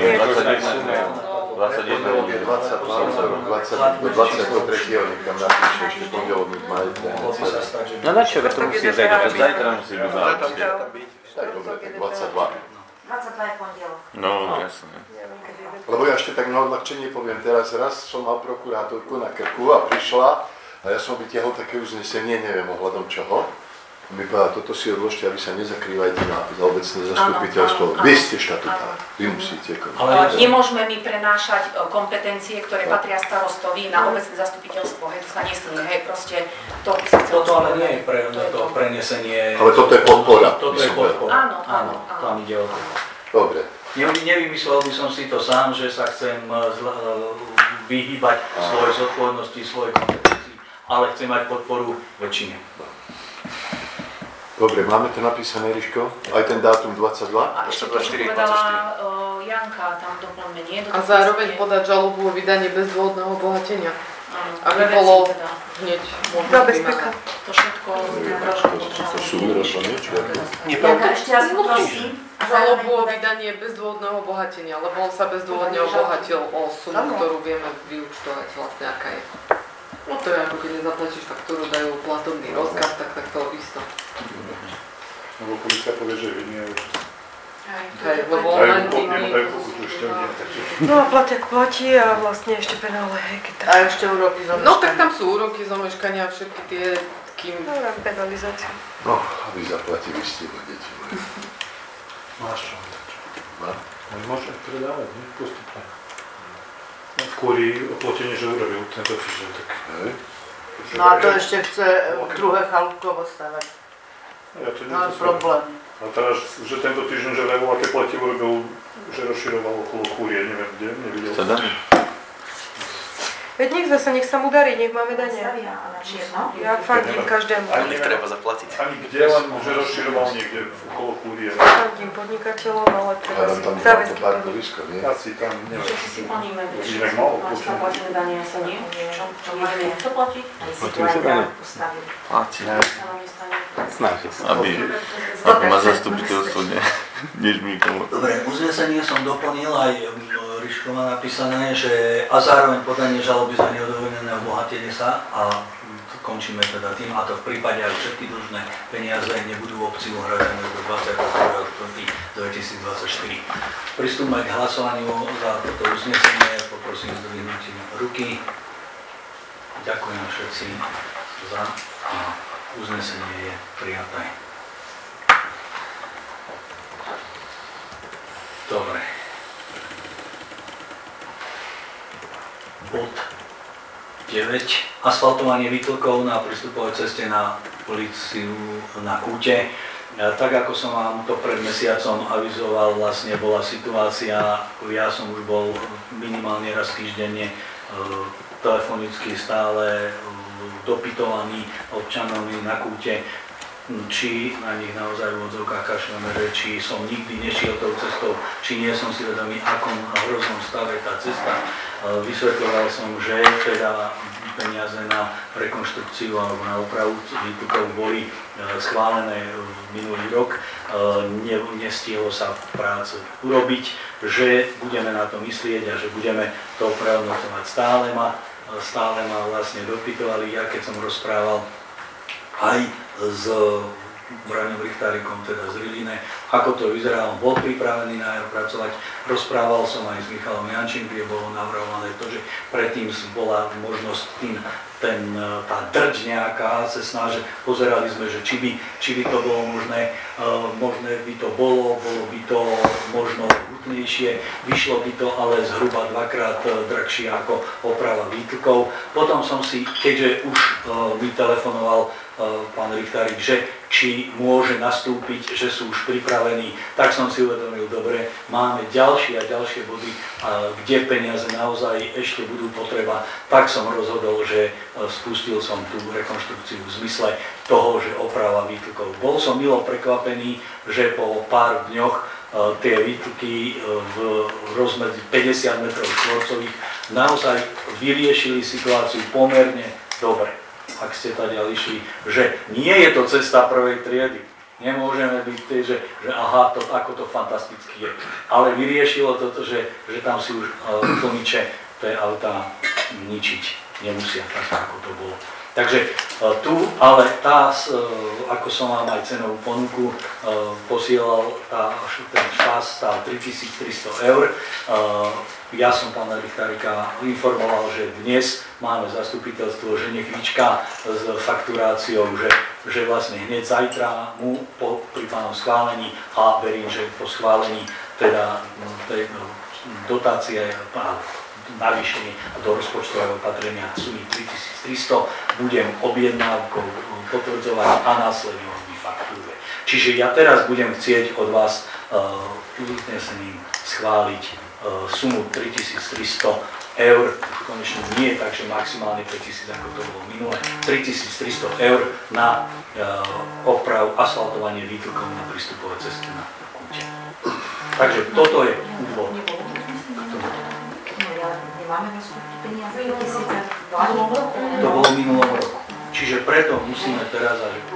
21 je 20, do 23. niekam napíše, ešte pondelok mi majte. No na čo, to musí zajtra, zajtra musí byť. Tak dobre, tak 22. 22 je pondelok. No, jasne. Lebo ja ešte tak na odľahčenie poviem, teraz raz som mal prokurátorku na krku a prišla a ja som vytiahol také uznesenie, neviem ohľadom čoho. Mi povedala, toto si odložte, aby sa nezakrývajte za obecné zastupiteľstvo. Vy ste štatutár, vy musíte konať. Ale nemôžeme my prenášať kompetencie, ktoré patria starostovi na obecné zastupiteľstvo. Hej, to sa nesmie, hej, proste to by sa chcelo. Toto ale nie je to prenesenie. Ale toto je podpora. Toto je podpora. Áno. Tam ide o to. Dobre. Nevymyslel by som si to sám, že sa chcem vyhýbať svojej zodpovednosti, svojej kompetencii, ale chcem mať podporu väčšine. Dobre, máme to napísané, Ríško? Aj ten dátum 22? A ešte to, čo povedala Janka, tam doplňme, nie? A zároveň podať žalobu o vydanie bezdôvodného obohatenia. Aby bolo hneď možno vymáhať. To všetko To sú vyrozumie, čo? Janka, ešte raz poprosím. Žalobu o vydanie bezdôvodného obohatenia, lebo on sa bezdôvodne obohatil o sumu, ktorú vieme vyúčtovať vlastne, aká je. No to je ako keď nezaplatíš faktúru, dajú platobný rozkaz, tak to isto. Lebo policia povie, že vinný je Hej, lebo on len vinný. No a platiak platí a vlastne ešte penále, hej, keď tak. A ešte úroky zomeškania. No tak tam sú úroky zomeškania a všetky tie, kým... Dobrá, penalizácia. No, aby zaplatili ste deti. Máš čo? Má? Môže predávať, nie? Postupne. Kvôli oplatenie, že urobil tento týždeň, tak... No a to ešte chce druhé chalúbkovo stavať. Ja to no problém. A teraz, že tento týždeň, že vraj aké platie urobil, že rozširoval okolo Kúrie, neviem kde, nevidel som. Veď nech sa mu darí, nech máme dane. Ja fandím každému. Ani treba zaplatiť. Ani kde, len že rozširoval niekde okolo Kúrie. Fandím podnikateľom, ale treba si záväzky plniť. Asi tam, neviem. Všetci si plníme, Inak malo máš tam platené dane, sa nie? Čo máme to platiť? Platí sa dane. Platí. Snaží sa. Aby ma zastupiteľstvo než mi komu. Dobre, uznesenie som doplnil, aj Ríško má napísané, že a zároveň podanie žaloby za neodôvodnené obohatenie sa a končíme teda tým, a to v prípade, ak všetky dlžné peniaze nebudú obci uhradené do 22.4.2024. Pristúpme k hlasovaniu za toto uznesenie, poprosím zdvihnutím ruky. Ďakujem všetci za a uznesenie je prijaté. Dobre. Bod 9. Asfaltovanie výtlkov na prístupovej ceste na políciu na Kúte. Tak ako som vám to pred mesiacom avizoval, vlastne bola situácia, ja som už bol minimálne raz týždenne telefonicky stále dopytovaný občanmi na Kúte, či na nich naozaj v odzvukách kašľame, že či som nikdy nešiel tou cestou, či nie som si vedomý, akom hroznom stave tá cesta. Vysvetľoval som, že teda peniaze na rekonštrukciu alebo na opravu výtlkov boli schválené minulý rok, nestihlo sa práce urobiť, že budeme na to myslieť a že budeme to prehodnocovať. Stále ma vlastne dopytovali, ja keď som rozprával aj s Braňom Richtárikom, teda z Riline, ako to vyzerá, on bol pripravený na jar pracovať. Rozprával som aj s Michalom Jančím, kde bolo navrhované to, že predtým bola možnosť tá drž nejaká cestná, že pozerali sme, že či by to bolo možné by to bolo by to možno hutnejšie, vyšlo by to ale zhruba dvakrát drahšie ako oprava výtlkov. Potom som si, keďže už mi telefonoval pán Richtárik, že či môže nastúpiť, že sú už pripravení, tak som si uvedomil, dobre, máme ďalšie a ďalšie body, kde peniaze naozaj ešte budú potreba, tak som rozhodol, že spustil som tú rekonštrukciu v zmysle toho, že oprava výtlkov. Bol som milo prekvapený, že po pár dňoch tie výtlky v rozmedzi 50 metrov štvorcových naozaj vyriešili situáciu pomerne Dobre, ak ste tady išli, že nie je to cesta prvej triedy. Nemôžeme byť tie, že aha, ako to fantasticky je. Ale vyriešilo toto, že tam si už tlmiče tie autá ničiť nemusia, tak ako to bolo. Takže tu, ale ako som vám aj cenovú ponuku posielal, ten štás stál 3300 eur. Ja som pána Richtarika informoval, že dnes máme zastupiteľstvo, že nech vyčká s fakturáciou, že vlastne hneď zajtra mu pri pánom schválení a verím, že po schválení teda tej dotácie navýšenie do rozpočtového opatrenia sumy 3300 budem objednávkou potvrdzovať a následne ho vyfaktúruje. Čiže ja teraz budem chcieť od vás uznesením schváliť sumu 3300 eur, konečne nie je tak, že maximálne 5000, ako to bolo minulé, 3300 eur na opravu, asfaltovanie výtlkov na prístupové cesty na Kúte. Takže toto je úvod. To bolo minulom roku. Čiže preto musíme teraz,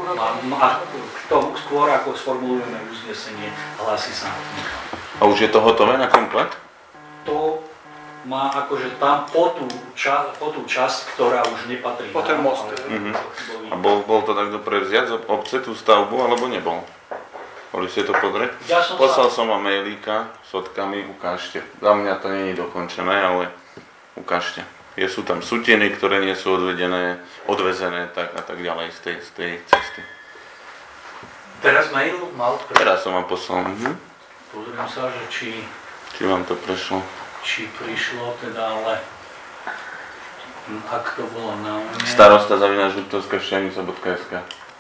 skôr ako sformulujeme uznesenie, hlási sa. A už je to hotové na komplet? To má akože tam po tú časť, ktorá už nepatrí. Po ten most. A bol to takto prevziať z obce tú stavbu, alebo nebol? Boli ste to pozrieť? Poslal som vám mailíka s fotkami, ukážte. Za mňa to nie je dokončené, ale ukážte. Sú tam sutiny, ktoré nie sú odvezené tak a tak ďalej z tej cesty. Teraz mail mal? Teraz som vám poslal. Pozriem sa, že či vám to prešlo. Či prišlo teda, ale ak to bolo na mne... starosta@župtovskašťanica.sk.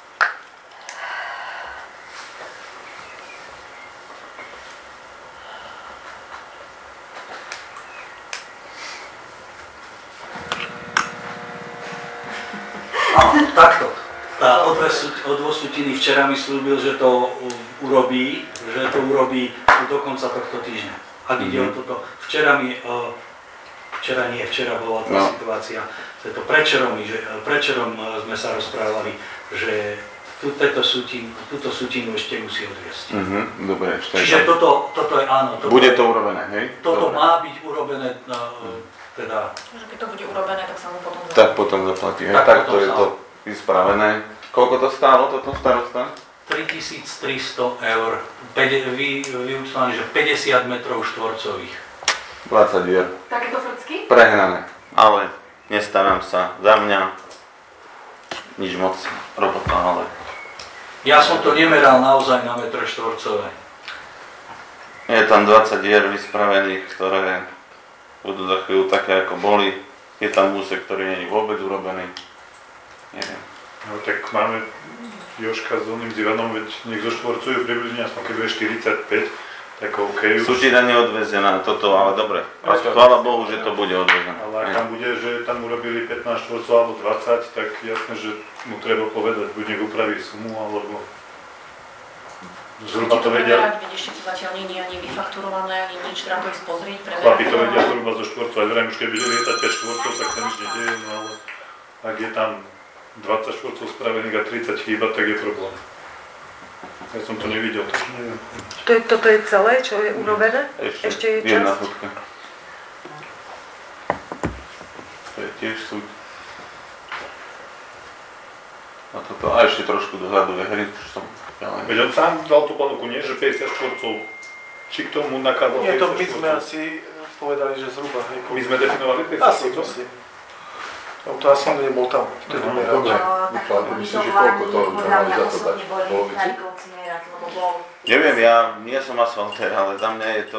Takto. Tá odvoz sutiny včera mi slúbil, že to urobí do konca tohto týždňa. Ak ide o toto. Včera bola tá situácia, to prečerom sme sa rozprávali, že túto sutinu ešte musí odviesť. Dobre, ešte. Čiže toto je áno. Bude to urobené, hej? Toto má byť urobené, teda... Že keď to bude urobené, tak sa mu potom zaplatí. Tak potom zaplatí, hej? Tak to je to vyspravené. Koľko to stálo toto starosta? 3300 eur, vyúčtované, že 50 metrov štvorcových. 20 vier. Takéto frcky? Prehnané, ale nestarám sa za mňa. Nič moc robota, ale... Ja som to nemeral naozaj na metre štvorcové. Je tam 20 vier vyspravených, ktoré budú za chvíľu také, ako boli. Je tam úsek, ktorý nie je vôbec urobený. Neviem. No tak máme Jožka s oným Ivanom, veď nech zoštvorcujú približne, aspoň keď bude 45, tak OK. Sutina neodvezená, toto, ale dobre. A chvála Bohu, že to bude odvezené. Ale ak tam bude, že tam urobili 15 štvorcov alebo 20, tak jasné, že mu treba povedať, buď nech upraví sumu, alebo zhruba to vedia. Ešte to zatiaľ nie je ani vyfakturované, ani nič, treba to ísť pozrieť. Chlapi to vedia zhruba zo štvorcov, aj verím, už keď bude lietať 5 štvorcov, tak sa nič nedieje, no ale ak je tam 20 štvorcov spravených a 30 chýba, tak je problém. Ja som to nevidel, takže neviem. Toto je celé, čo je urobené? Ešte je časť? Jedna fotka. To je tiež súď. A toto, a ešte trošku dozadu je hry, čo som ďalej. Veď on sám dal tú ponuku, nie, že 50 štvorcov. Či k tomu nakázal 50 štvorcov? Nie, to my sme asi povedali, že zhruba. My sme definovali 50 štvorcov? Asi. No to asi nebol tam. Dobre, myslíš, že koľko to mali za to dať? Polovicu? Neviem, ja nie som asfaltér, ale za mňa je to...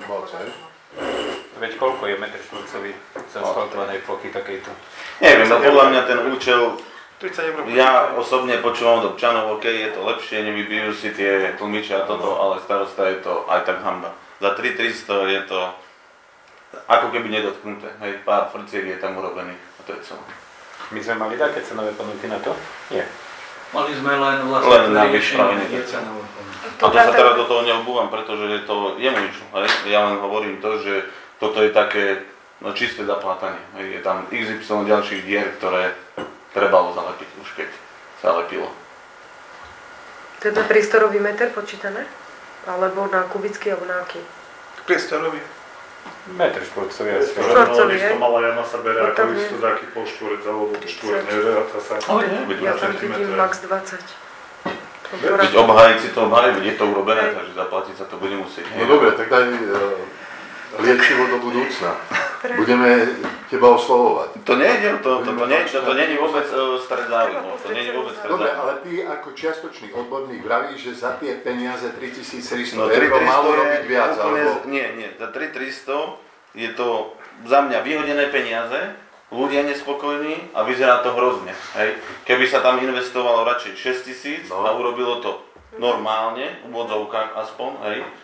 Veď koľko je metr štvorcový z asfaltovanej plochy takejto? Neviem, no podľa mňa ten účel... Ja osobne počúvam od občanov, OK, je to lepšie, nevybijú si tie tlmiče a toto, ale starosta je to aj tak hanba. Za 3300 je to ako keby nedotknuté, hej, pár frciek je tam urobených. To je celé. My sme mali také cenové ponuky na to? Nie. Mali sme len vlastne riešenie cenové ponuky. A to sa teraz do toho neobúvam, pretože je to jemu išlo, hej. Ja len hovorím to, že toto je také čisté zaplátanie. Hej. Je tam XY ďalších dier, ktoré trebalo zalepiť už keď sa lepilo. To je na priestorový meter počítané? Alebo na kubický, alebo na aký? Priestorový. Metr štvorcový. Štvorcový, to malá jama sa bere ako isto taký polštvorec alebo štvorec, nežeráta sa. Ja tam vidím max 20. Veď obhájici to obhajujú, je to urobené, takže zaplatiť sa to bude musieť. No dobre, tak daj liečivo do budúcna. Budeme teba oslovovať. To nie je vôbec stred záujmov. Dobre, ale ty ako čiastočný odborník vravíš, že za tie peniaze 3300 no, eur malo robiť viac, alebo... Nie, za 3300 je to za mňa vyhodené peniaze, ľudia nespokojní a vyzerá to hrozne. Hej. Keby sa tam investovalo radšej 6000 a urobilo to normálne, v úvodzovkách aspoň, hej,